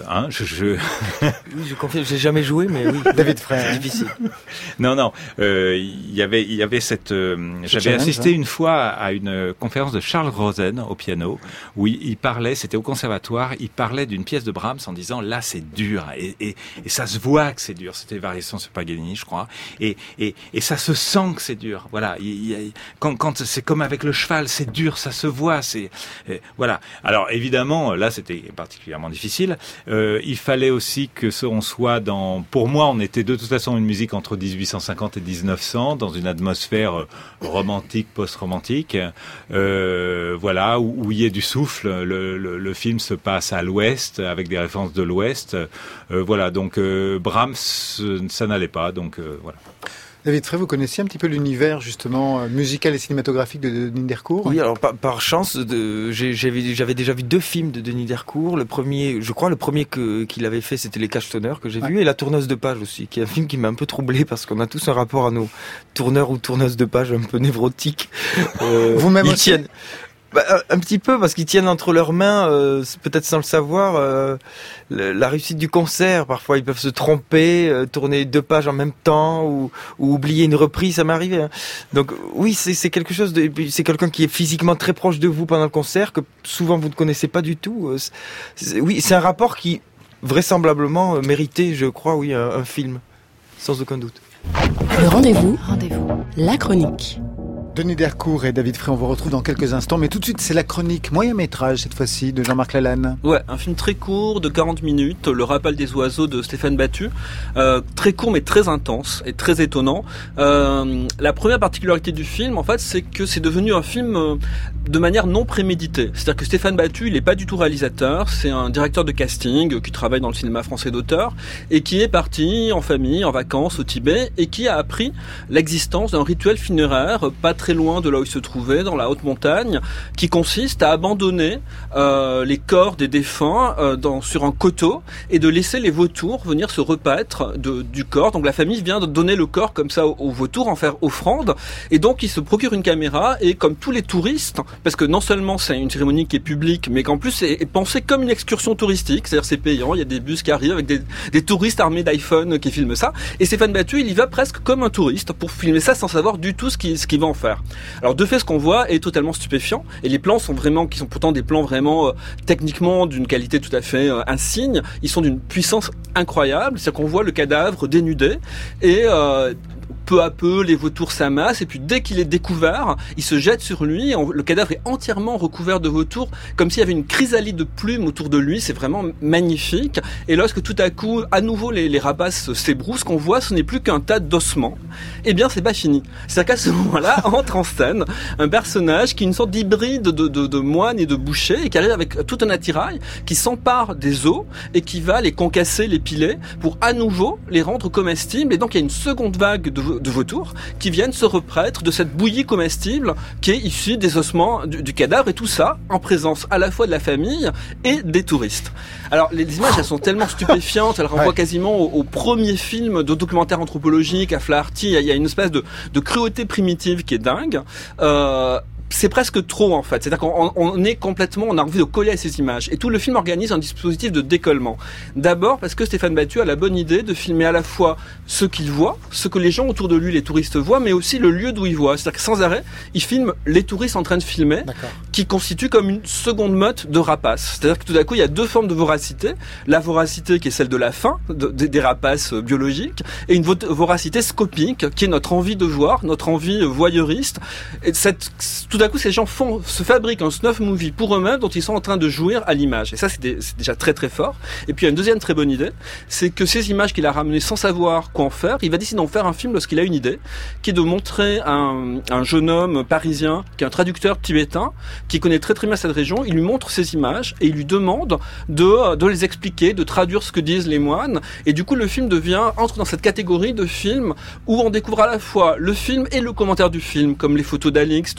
je confirme, j'ai jamais joué, mais oui. David Frey. C'est difficile. Non. Il y avait cette. J'avais assisté une fois à une conférence de Charles Rosen au piano où il parlait. C'était au conservatoire. Il parlait d'une pièce de Brahms en disant là c'est dur et ça se voit que c'est dur. C'était Variations sur Paganini, je crois. Et ça se sent que c'est dur. Voilà. Quand c'est comme avec le cheval, c'est dur, ça se voit. Voilà. Alors évidemment, là c'était particulièrement difficile. Il fallait aussi que on soit dans. Pour moi, on était de toute façon une musique entre 1850 et 1900, dans une atmosphère romantique, post-romantique. Voilà, où il y a du souffle. Le film se passe à l'Ouest, avec des références de l'Ouest. Voilà. Donc Brahms, ça n'allait pas. Donc voilà. David Frey, vous connaissiez un petit peu l'univers justement musical et cinématographique de Denis Dercourt? Oui, alors par chance, j'avais déjà vu 2 films de Denis Dercourt. Le premier qu'il avait fait, c'était Les Cachetonneurs que j'ai vu, et La Tourneuse de Page aussi, qui est un film qui m'a un peu troublé parce qu'on a tous un rapport à nos tourneurs ou tourneuses de page un peu névrotiques. Vous-même aussi? Tiennent. Un petit peu, parce qu'ils tiennent entre leurs mains, peut-être sans le savoir, la réussite du concert. Parfois, ils peuvent se tromper, tourner 2 pages en même temps, ou oublier une reprise, ça m'est arrivé. Hein. Donc oui, c'est quelque chose c'est quelqu'un qui est physiquement très proche de vous pendant le concert, que souvent vous ne connaissez pas du tout. Oui, c'est un rapport qui, vraisemblablement, méritait, je crois, oui, un film. Sans aucun doute. Le rendez-vous. La chronique. Denis Dercourt et David Frey, on vous retrouve dans quelques instants, mais tout de suite c'est la chronique moyen métrage cette fois-ci de Jean-Marc Lalanne. Ouais, un film très court de 40 minutes, Le Rappel des oiseaux de Stéphane Battu, très court mais très intense et très étonnant. La première particularité du film, en fait, c'est que c'est devenu un film de manière non préméditée. C'est-à-dire que Stéphane Battu, il est pas du tout réalisateur, c'est un directeur de casting qui travaille dans le cinéma français d'auteur et qui est parti en famille, en vacances au Tibet et qui a appris l'existence d'un rituel funéraire pas très loin de là où il se trouvait, dans la haute montagne, qui consiste à abandonner les corps des défunts sur un coteau et de laisser les vautours venir se repaître du corps. Donc la famille vient de donner le corps comme ça aux vautours, en faire offrande, et donc il se procure une caméra et comme tous les touristes, parce que non seulement c'est une cérémonie qui est publique, mais qu'en plus c'est pensé comme une excursion touristique, c'est-à-dire c'est payant, il y a des bus qui arrivent avec des touristes armés d'iPhone qui filment ça, et Stéphane Battu il y va presque comme un touriste pour filmer ça sans savoir du tout ce qu'il va en faire. Alors de fait, ce qu'on voit est totalement stupéfiant, et les plans sont pourtant des plans vraiment techniquement d'une qualité tout à fait insigne. Ils sont d'une puissance incroyable, c'est-à-dire qu'on voit le cadavre dénudé et peu à peu, les vautours s'amassent, et puis dès qu'il est découvert, il se jette sur lui. Le cadavre est entièrement recouvert de vautours, comme s'il y avait une chrysalide de plumes autour de lui. C'est vraiment magnifique. Et lorsque tout à coup, à nouveau, les rapaces s'ébrouent, ce qu'on voit, ce n'est plus qu'un tas d'ossements. Eh bien, c'est pas fini. C'est-à-dire qu'à ce moment-là, entre en scène un personnage qui est une sorte d'hybride de moine et de boucher, et qui arrive avec tout un attirail, qui s'empare des os et qui va les concasser, les piler, pour à nouveau les rendre comestibles. Et donc, il y a une seconde vague de vautours qui viennent se reprêtre de cette bouillie comestible qui est issue des ossements du cadavre, et tout ça en présence à la fois de la famille et des touristes. Alors les images, elles sont tellement stupéfiantes, elles renvoient quasiment au premier film de documentaire anthropologique à Flaherty. Il y a une espèce de cruauté primitive qui est dingue. C'est presque trop, en fait. C'est-à-dire qu'on est complètement, on a envie de coller à ces images. Et tout le film organise un dispositif de décollement. D'abord parce que Stéphane Battu a la bonne idée de filmer à la fois ce qu'il voit, ce que les gens autour de lui, les touristes voient, mais aussi le lieu d'où il voit. C'est-à-dire que sans arrêt, il filme les touristes en train de filmer, qui constitue comme une seconde meute de rapaces. C'est-à-dire que tout d'un coup, il y a 2 formes de voracité. La voracité qui est celle de la faim, des rapaces biologiques, et une voracité scopique, qui est notre envie de voir, notre envie voyeuriste. Et tout d'un coup, ces gens se fabriquent un snuff movie pour eux-mêmes dont ils sont en train de jouir à l'image. Et ça, c'est déjà très très fort. Et puis, il y a une deuxième très bonne idée, c'est que ces images qu'il a ramenées sans savoir quoi en faire, il va décider d'en faire un film lorsqu'il a une idée, qui est de montrer un jeune homme parisien, qui est un traducteur tibétain, qui connaît très très bien cette région. Il lui montre ces images et il lui demande de les expliquer, de traduire ce que disent les moines. Et du coup, le film entre dans cette catégorie de films où on découvre à la fois le film et le commentaire du film, comme les photos d'Alix, de Jean Eustache,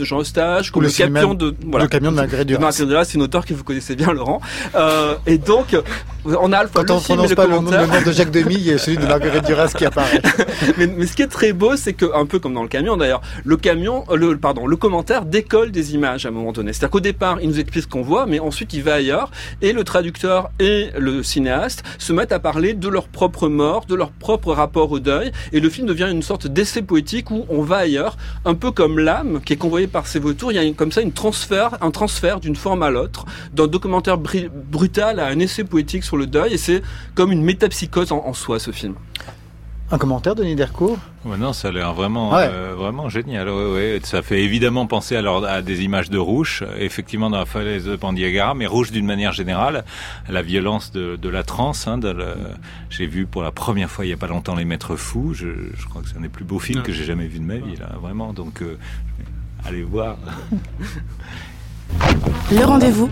paysage, comme le camion de Marguerite Duras. C'est une auteure que vous connaissez bien, Laurent. Et donc, on a à la fois quand on prononce pas le nom de Jacques Demy, il y a celui de Marguerite Duras qui apparaît. mais ce qui est très beau, c'est que, un peu comme dans le camion d'ailleurs, le commentaire décolle des images à un moment donné. C'est-à-dire qu'au départ, il nous explique ce qu'on voit, mais ensuite il va ailleurs, et le traducteur et le cinéaste se mettent à parler de leur propre mort, de leur propre rapport au deuil, et le film devient une sorte d'essai poétique où on va ailleurs, un peu comme l'âme qui est convoyée par ses vautours. Il y a comme ça un transfert d'une forme à l'autre, d'un documentaire brutal à un essai poétique sur le deuil, et c'est comme une métapsychose en soi, ce film. Un commentaire, Denis Dercourt ? Non, ça a l'air vraiment, vraiment génial. Ouais. Ça fait évidemment penser à des images de Rouche, effectivement dans la falaise de Bandiagara, mais Rouche d'une manière générale, la violence de la transe. J'ai vu pour la première fois il y a pas longtemps Les Maîtres Fous. Je crois que c'est un des plus beaux films que j'ai jamais vu de ma vie, là, vraiment. Donc, allez voir. Le rendez-vous.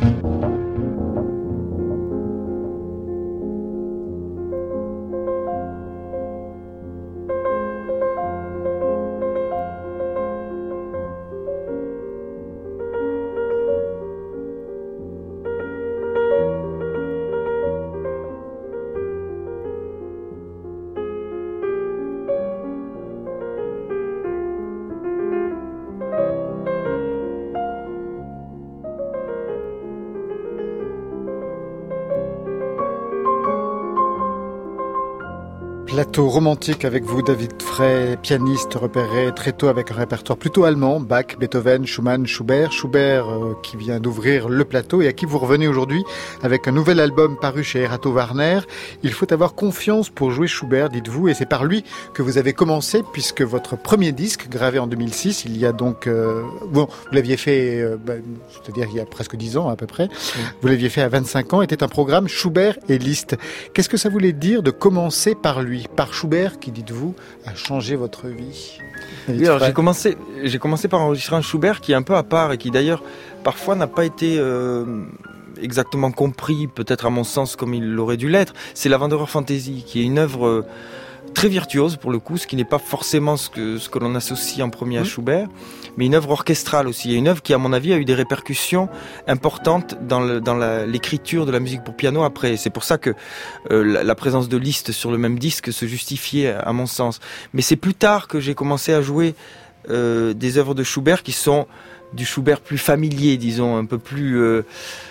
Plateau romantique avec vous, David Frey, pianiste repéré très tôt avec un répertoire plutôt allemand, Bach, Beethoven, Schumann, Schubert, qui vient d'ouvrir le plateau et à qui vous revenez aujourd'hui avec un nouvel album paru chez Erato Warner. Il faut avoir confiance pour jouer Schubert, dites-vous, et c'est par lui que vous avez commencé puisque votre premier disque, gravé en 2006, il y a donc... vous l'aviez fait, c'est-à-dire il y a presque 10 ans à peu près, vous l'aviez fait à 25 ans, était un programme Schubert et Liszt. Qu'est-ce que ça voulait dire de commencer par lui ? Par Schubert, qui, dites-vous, a changé votre vie. Oui, alors j'ai commencé par enregistrer un Schubert qui est un peu à part et qui d'ailleurs parfois n'a pas été exactement compris, peut-être à mon sens comme il aurait dû l'être. C'est La Wanderer Fantasy, qui est une œuvre très virtuose pour le coup, ce qui n'est pas forcément ce que l'on associe en premier à Schubert, mais une œuvre orchestrale aussi, et une œuvre qui à mon avis a eu des répercussions importantes dans l'écriture de la musique pour piano après. C'est pour ça que la présence de Liszt sur le même disque se justifiait à mon sens. Mais c'est plus tard que j'ai commencé à jouer des œuvres de Schubert qui sont du Schubert plus familier, disons, un peu plus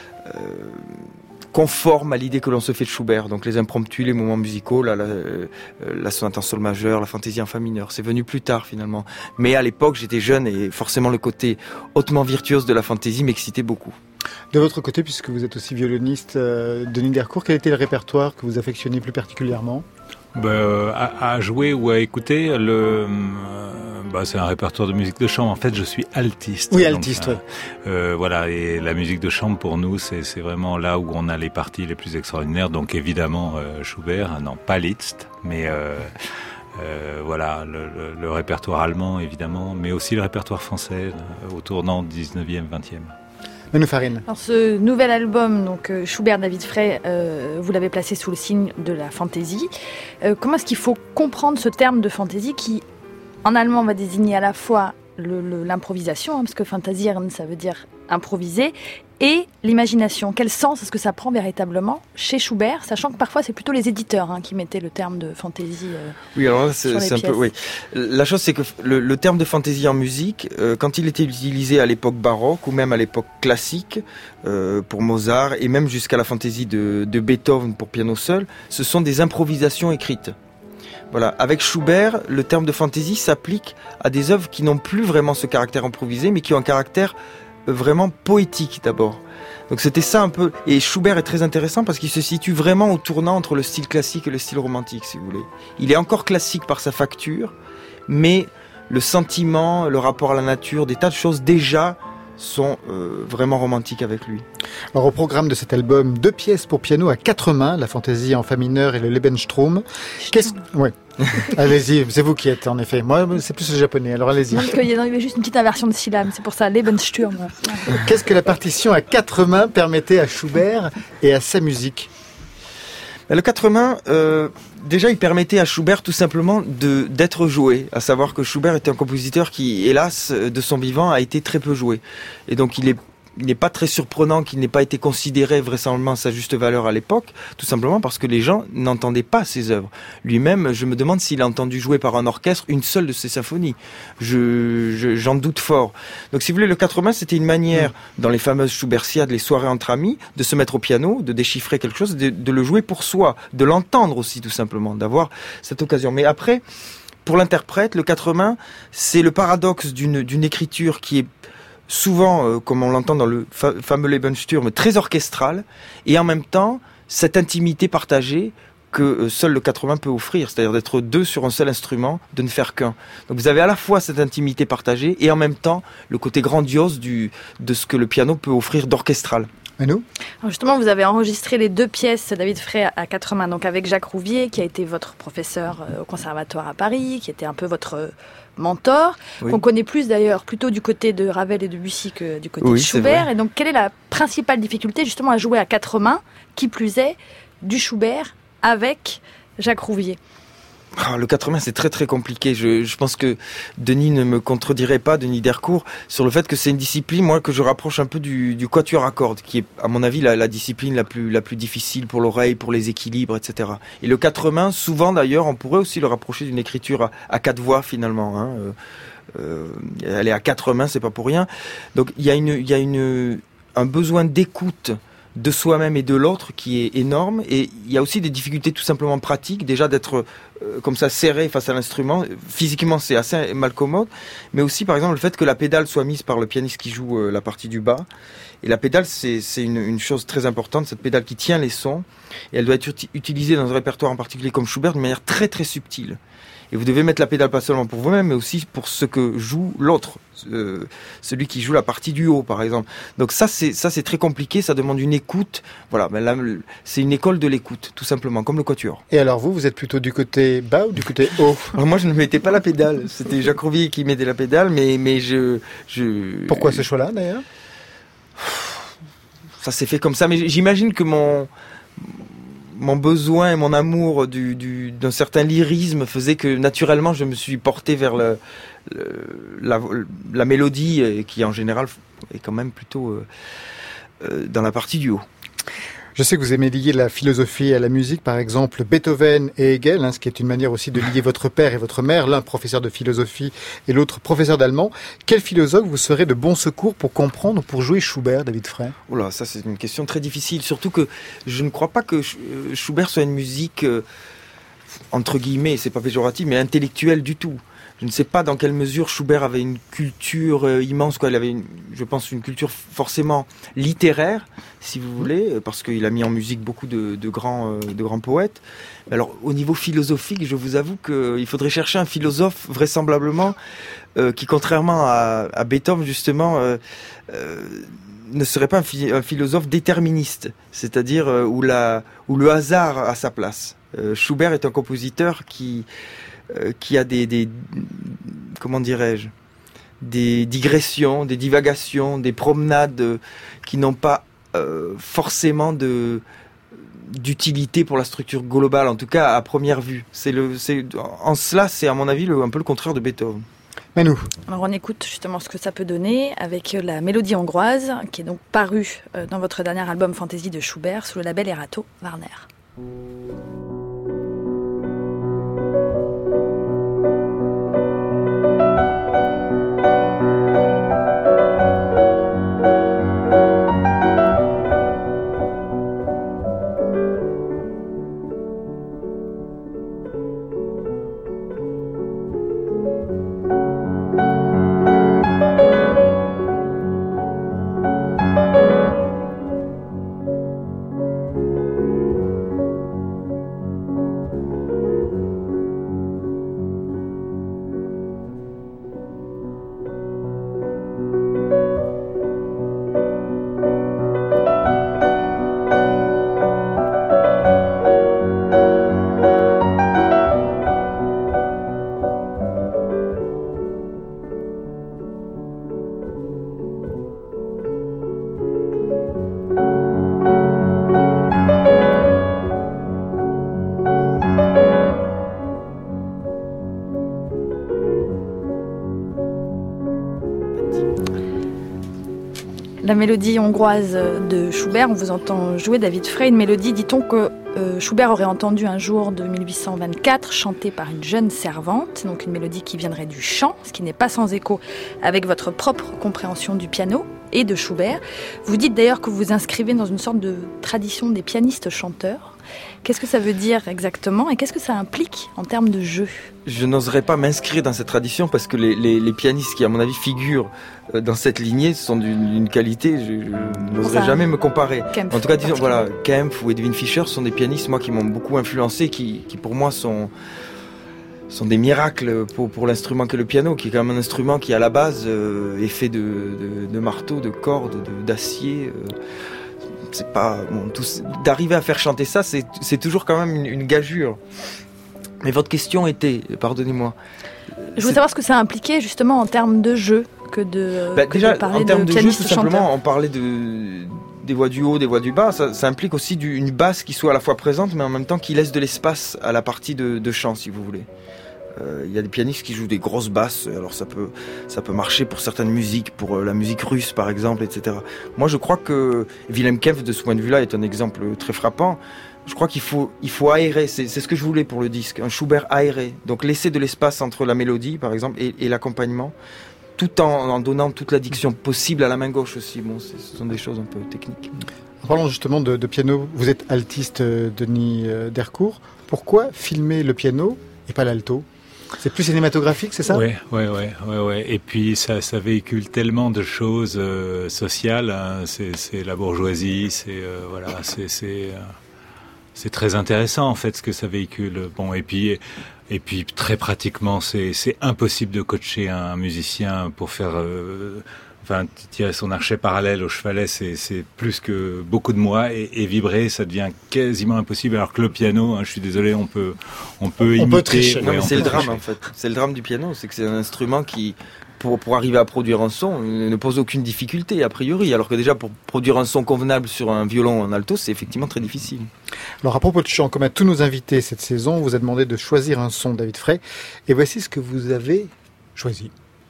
conforme à l'idée que l'on se fait de Schubert, donc les impromptus, les moments musicaux, la sonate en sol majeur, la fantaisie en fa mineur, c'est venu plus tard finalement. Mais à l'époque, j'étais jeune et forcément le côté hautement virtuose de la fantaisie m'excitait beaucoup. De votre côté, puisque vous êtes aussi violoniste, Denis Dercourt, quel était le répertoire que vous affectionnez plus particulièrement ? À jouer ou à écouter, c'est un répertoire de musique de chambre. En fait, je suis altiste. Oui, altiste. Voilà, et la musique de chambre pour nous, c'est vraiment là où on a les parties les plus extraordinaires. Donc évidemment Schubert, non pas Liszt, mais voilà le répertoire allemand évidemment, mais aussi le répertoire français au tournant 19e, 20e. Manou Farine. Alors ce nouvel album, donc Schubert, David Frey, vous l'avez placé sous le signe de la fantaisie. Comment est-ce qu'il faut comprendre ce terme de fantaisie qui, en allemand, va désigner à la fois l'improvisation, parce que fantasieren, ça veut dire improviser, et l'imagination. Quel sens est-ce que ça prend véritablement chez Schubert, sachant que parfois c'est plutôt les éditeurs qui mettaient le terme de fantaisie oui, alors là, c'est un peu, oui. La chose, c'est que le terme de fantaisie en musique, quand il était utilisé à l'époque baroque ou même à l'époque classique, pour Mozart, et même jusqu'à la fantaisie de Beethoven pour piano seul, ce sont des improvisations écrites. Voilà. Avec Schubert, le terme de fantaisie s'applique à des œuvres qui n'ont plus vraiment ce caractère improvisé, mais qui ont un caractère vraiment poétique d'abord. Donc c'était ça un peu. Et Schubert est très intéressant parce qu'il se situe vraiment au tournant entre le style classique et le style romantique, si vous voulez. Il est encore classique par sa facture, mais le sentiment, le rapport à la nature, des tas de choses déjà sont vraiment romantiques avec lui. Alors au programme de cet album, 2 pièces pour piano à 4 mains, la fantaisie en fa mineur et le Lebensstrom. Ouais. Allez-y, c'est vous qui êtes en effet. Moi, c'est plus le japonais, alors allez-y. Non, parce qu'il y avait juste une petite inversion de syllabe, c'est pour ça, Lebenssturm. Qu'est-ce que la partition à 4 mains permettait à Schubert et à sa musique ? Le quatre-main, déjà, il permettait à Schubert tout simplement d'être joué. À savoir que Schubert était un compositeur qui, hélas, de son vivant, a été très peu joué. Et donc, il n'est pas très surprenant qu'il n'ait pas été considéré vraisemblablement à sa juste valeur à l'époque, tout simplement parce que les gens n'entendaient pas ses œuvres. Lui-même, je me demande s'il a entendu jouer par un orchestre une seule de ses symphonies. J'en doute fort. Donc si vous voulez, le quatre-mains, c'était une manière, dans les fameuses Schubertiades, les soirées entre amis, de se mettre au piano, de déchiffrer quelque chose, de le jouer pour soi, de l'entendre aussi tout simplement, d'avoir cette occasion. Mais après, pour l'interprète, le quatre-mains, c'est le paradoxe d'une écriture qui est souvent, comme on l'entend dans le fameux Lebensturm, très orchestral, et en même temps, cette intimité partagée que seul le quatre-mains peut offrir, c'est-à-dire d'être deux sur un seul instrument, de ne faire qu'un. Donc vous avez à la fois cette intimité partagée, et en même temps, le côté grandiose de ce que le piano peut offrir d'orchestral. Et nous ? Alors justement, vous avez enregistré les 2 pièces, David Frey, à quatre-mains, donc avec Jacques Rouvier, qui a été votre professeur au Conservatoire à Paris, qui était un peu votre mentor, qu'on connaît plus d'ailleurs plutôt du côté de Ravel et de Debussy que du côté de Schubert. Et donc, quelle est la principale difficulté justement à jouer à quatre-mains, qui plus est, du Schubert avec Jacques Rouvier ? Le quatre-mains, c'est très très compliqué. Je pense que Denis ne me contredirait pas, Denis Dercourt, sur le fait que c'est une discipline, moi, que je rapproche un peu du quatuor à cordes, qui est, à mon avis, la discipline la plus difficile pour l'oreille, pour les équilibres, etc. Et le quatre-mains, souvent d'ailleurs, on pourrait aussi le rapprocher d'une écriture à 4 voix finalement. Hein. Elle est à 4 mains, c'est pas pour rien. Donc il y a un besoin d'écoute de soi-même et de l'autre qui est énorme, et il y a aussi des difficultés tout simplement pratiques, déjà d'être comme ça serré face à l'instrument, physiquement c'est assez malcommode, mais aussi par exemple le fait que la pédale soit mise par le pianiste qui joue la partie du bas, et la pédale c'est une chose très importante, cette pédale qui tient les sons, et elle doit être utilisée dans un répertoire en particulier comme Schubert de manière très très subtile. Et vous devez mettre la pédale pas seulement pour vous-même, mais aussi pour ce que joue l'autre, celui qui joue la partie du haut, par exemple. Donc ça c'est très compliqué, ça demande une écoute. Voilà, mais là, c'est une école de l'écoute, tout simplement, comme le quatuor. Et alors vous êtes plutôt du côté bas ou du côté haut ? Alors moi, je ne mettais pas la pédale. C'était Jacques Rouvier qui mettait la pédale, mais je... Pourquoi ce choix-là, d'ailleurs ? Ça s'est fait comme ça, mais j'imagine que mon besoin et mon amour d'un certain lyrisme faisait que naturellement je me suis porté vers la mélodie, qui en général est quand même plutôt dans la partie du haut. Je sais que vous aimez lier la philosophie à la musique, par exemple Beethoven et Hegel, ce qui est une manière aussi de lier votre père et votre mère, l'un professeur de philosophie et l'autre professeur d'allemand. Quel philosophe vous serait de bon secours pour comprendre, pour jouer Schubert, David Frey ? Oula, ça c'est une question très difficile, surtout que je ne crois pas que Schubert soit une musique, entre guillemets, c'est pas péjoratif, mais intellectuelle du tout. Je ne sais pas dans quelle mesure Schubert avait une culture immense, quoi. Il avait, je pense, une culture forcément littéraire, si vous voulez, parce qu'il a mis en musique beaucoup de grands poètes. Alors, au niveau philosophique, je vous avoue qu'il faudrait chercher un philosophe, vraisemblablement, qui, contrairement à Beethoven, justement, ne serait pas un philosophe déterministe, c'est-à-dire où le hasard a sa place. Schubert est un compositeur qui a des comment dirais-je, des digressions, des divagations, des promenades qui n'ont pas forcément d'utilité pour la structure globale, en tout cas à première vue. En cela, c'est à mon avis un peu le contraire de Beethoven. Manou. Alors on écoute justement ce que ça peut donner avec la mélodie hongroise, qui est donc parue dans votre dernier album Fantasy de Schubert sous le label Erato Warner. la mélodie hongroise de Schubert. On vous entend jouer David Frey, une mélodie, dit-on, que Schubert aurait entendue un jour de 1824, chantée par une jeune servante, donc une mélodie qui viendrait du chant, ce qui n'est pas sans écho avec votre propre compréhension du piano et de Schubert. Vous dites d'ailleurs que vous vous inscrivez dans une sorte de tradition des pianistes chanteurs. Qu'est-ce que ça veut dire exactement et qu'est-ce que ça implique en termes de jeu ? Je n'oserais pas m'inscrire dans cette tradition parce que les pianistes qui, à mon avis, figurent dans cette lignée sont d'une qualité, je n'oserais jamais me comparer. Kempf, en tout cas, disons, voilà, Kempf ou Edwin Fischer sont des pianistes, moi, qui m'ont beaucoup influencé, qui pour moi sont des miracles pour l'instrument qu'est le piano, qui est quand même un instrument qui, à la base, est fait de marteaux, de cordes, d'acier. C'est pas d'arriver à faire chanter ça, c'est toujours quand même une gageure. Mais votre question était, pardonnez-moi. Je voulais savoir ce que ça impliquait justement en termes de jeu déjà, parler en termes de jeu, tout simplement, chanteur. on parlait des voix du haut, des voix du bas. Ça implique aussi une basse qui soit à la fois présente, mais en même temps qui laisse de l'espace à la partie de chant, si vous voulez. Il y a des pianistes qui jouent des grosses basses, alors ça peut marcher pour certaines musiques, pour la musique russe par exemple, etc. Moi je crois que Wilhelm Kempf de ce point de vue-là est un exemple très frappant. Je crois qu'il faut aérer, c'est ce que je voulais pour le disque, un Schubert aéré, donc laisser de l'espace entre la mélodie par exemple et l'accompagnement, tout en donnant toute la diction possible à la main gauche aussi. Bon, ce sont des choses un peu techniques. En parlant justement de piano, vous êtes altiste, Denis Dercourt. Pourquoi filmer le piano et pas l'alto ? C'est plus cinématographique, c'est ça ? Oui. Et puis ça véhicule tellement de choses sociales. Hein. C'est la bourgeoisie. C'est très intéressant en fait ce que ça véhicule. Bon, et puis très pratiquement, c'est impossible de coacher un musicien pour faire. Tirer son archet parallèle au chevalet, c'est plus que beaucoup de mois et vibrer, ça devient quasiment impossible. Alors que le piano, je suis désolé, on peut imiter. Tricher. Non, mais c'est le drame en fait. C'est le drame du piano, c'est que c'est un instrument qui, pour arriver à produire un son, ne pose aucune difficulté a priori. Alors que déjà pour produire un son convenable sur un violon ou un alto, c'est effectivement très difficile. Alors à propos de chant, comme à tous nos invités cette saison, on vous a demandé de choisir un son, David Frey, et voici ce que vous avez choisi.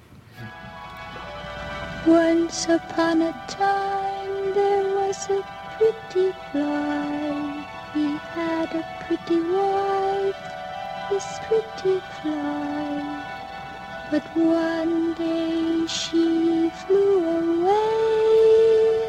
Once upon a time there was a pretty fly. He had a pretty wife, this pretty fly. But one day she flew away,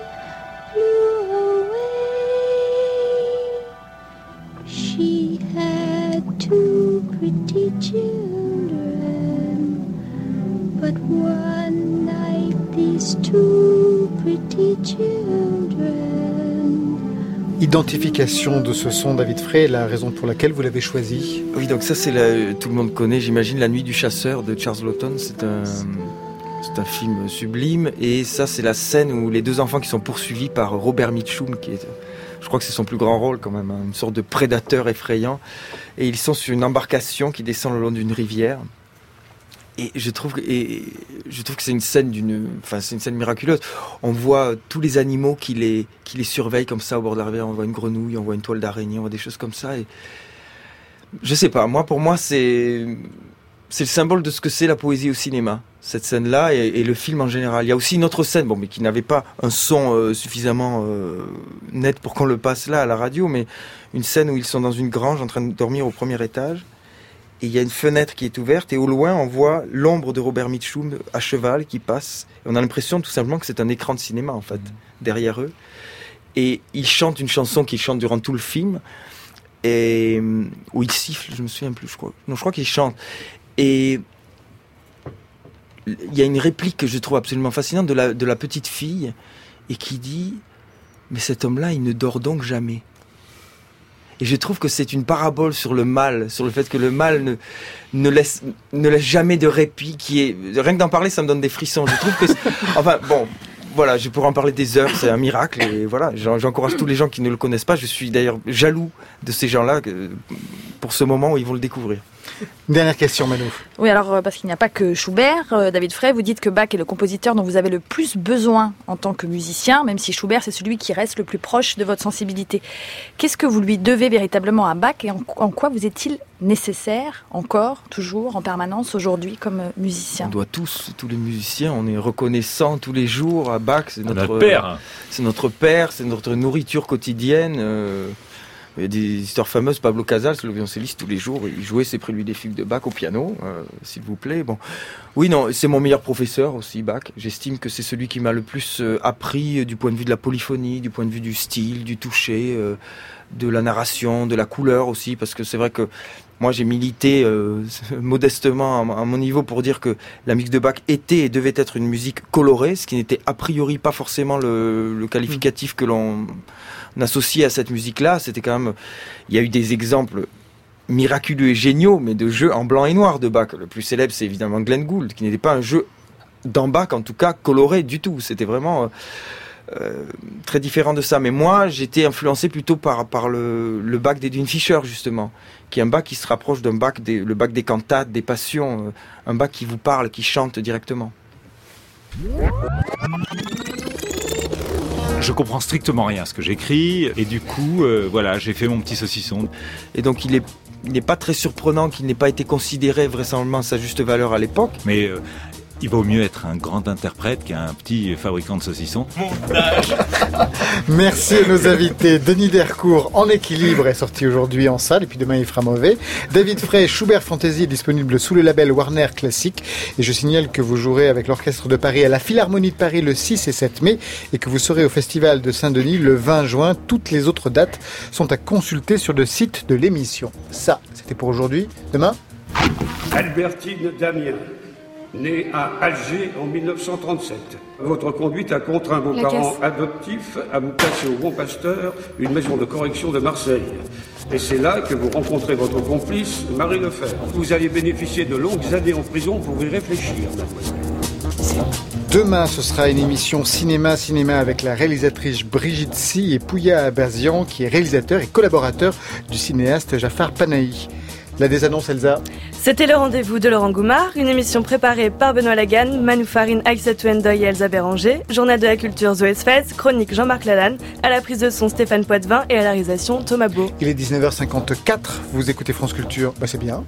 She had two pretty children, but one night these two pretty children. Identification de ce son, David Frey, la raison pour laquelle vous l'avez choisi. Oui, donc ça tout le monde connaît, j'imagine, La Nuit du chasseur de Charles Laughton. C'est un film sublime, et ça c'est la scène où les deux enfants qui sont poursuivis par Robert Mitchum, qui est, je crois que c'est son plus grand rôle quand même, hein, une sorte de prédateur effrayant, et ils sont sur une embarcation qui descend le long d'une rivière. Et je trouve que c'est une scène c'est une scène miraculeuse. On voit tous les animaux qui les surveillent comme ça au bord de la rivière. On voit une grenouille, on voit une toile d'araignée, on voit des choses comme ça. Et je sais pas. Pour moi, c'est le symbole de ce que c'est la poésie au cinéma. Cette scène-là et le film en général. Il y a aussi une autre scène, mais qui n'avait pas un son suffisamment net pour qu'on le passe là à la radio, mais une scène où ils sont dans une grange en train de dormir au premier étage. Et il y a une fenêtre qui est ouverte et au loin on voit l'ombre de Robert Mitchum à cheval qui passe. Et on a l'impression tout simplement que c'est un écran de cinéma en fait, derrière eux. Et il chante une chanson qu'il chante durant tout le film, et où il siffle, je me souviens plus, je crois qu'il chante. Et il y a une réplique que je trouve absolument fascinante de la petite fille, et qui dit « Mais cet homme-là, il ne dort donc jamais ». Et je trouve que c'est une parabole sur le mal, sur le fait que le mal ne laisse jamais de répit, rien que d'en parler, ça me donne des frissons. Je trouve que, voilà, je pourrais en parler des heures, c'est un miracle, et voilà, j'encourage tous les gens qui ne le connaissent pas. Je suis d'ailleurs jaloux de ces gens-là, pour ce moment où ils vont le découvrir. Dernière question, Manu. Oui, alors parce qu'il n'y a pas que Schubert, David Frey, vous dites que Bach est le compositeur dont vous avez le plus besoin en tant que musicien, même si Schubert c'est celui qui reste le plus proche de votre sensibilité. Qu'est-ce que vous lui devez véritablement à Bach et en quoi vous est-il nécessaire encore, toujours, en permanence aujourd'hui comme musicien? On doit tous les musiciens, on est reconnaissants tous les jours à Bach, c'est notre père. C'est notre père, c'est notre nourriture quotidienne. Il y a des histoires fameuses. Pablo Casals, le violoncelliste, tous les jours, il jouait ses préludes et fugues de Bach au piano, s'il vous plaît. Bon, oui, non, c'est mon meilleur professeur aussi, Bach. J'estime que c'est celui qui m'a le plus appris du point de vue de la polyphonie, du point de vue du style, du toucher, de la narration, de la couleur aussi, parce que c'est vrai que moi j'ai milité modestement à mon niveau pour dire que la musique de Bach était et devait être une musique colorée, ce qui n'était a priori pas forcément le qualificatif que l'on associe à cette musique-là. C'était quand même, il y a eu des exemples miraculeux et géniaux, mais de jeux en blanc et noir de Bach. Le plus célèbre, c'est évidemment Glenn Gould, qui n'était pas un jeu dans Bach, en tout cas coloré du tout. C'était vraiment très différent de ça. Mais moi, j'étais influencé plutôt par le Bach d'Edwin Fischer, justement, qui est un Bach qui se rapproche le Bach des cantates, des passions, un Bach qui vous parle, qui chante directement. Je comprends strictement rien à ce que j'écris et du coup, voilà, j'ai fait mon petit saucisson. Et donc il n'est pas très surprenant qu'il n'ait pas été considéré vraisemblablement à sa juste valeur à l'époque. Mais il vaut mieux être un grand interprète qu'un petit fabricant de saucissons. Merci à nos invités. Denis Dercourt, En équilibre, est sorti aujourd'hui en salle et puis demain il fera mauvais. David Frey, Schubert Fantasy est disponible sous le label Warner Classic. Et je signale que vous jouerez avec l'Orchestre de Paris à la Philharmonie de Paris le 6 et 7 mai et que vous serez au Festival de Saint-Denis le 20 juin. Toutes les autres dates sont à consulter sur le site de l'émission. Ça, c'était pour aujourd'hui. Demain, Albertine Damien, née à Alger en 1937. Votre conduite a contraint vos parents adoptifs à vous placer au Bon Pasteur, une maison de correction de Marseille. Et c'est là que vous rencontrez votre complice, Marie Lefebvre. Vous allez bénéficier de longues années en prison pour y réfléchir, mademoiselle. demain, ce sera une émission cinéma avec la réalisatrice Brigitte Si et Pouya Abazian, qui est réalisateur et collaborateur du cinéaste Jafar Panahi. La désannonce, Elsa. C'était le rendez-vous de Laurent Goumard, une émission préparée par Benoît Lagan, Manu Farine, Aïssatou Ndoye et Elsa Béranger, Journal de la culture Zoé Sfez, chronique Jean-Marc Lalanne, à la prise de son Stéphane Poitvin et à la réalisation Thomas Beau. Il est 19h54, vous écoutez France Culture, c'est bien.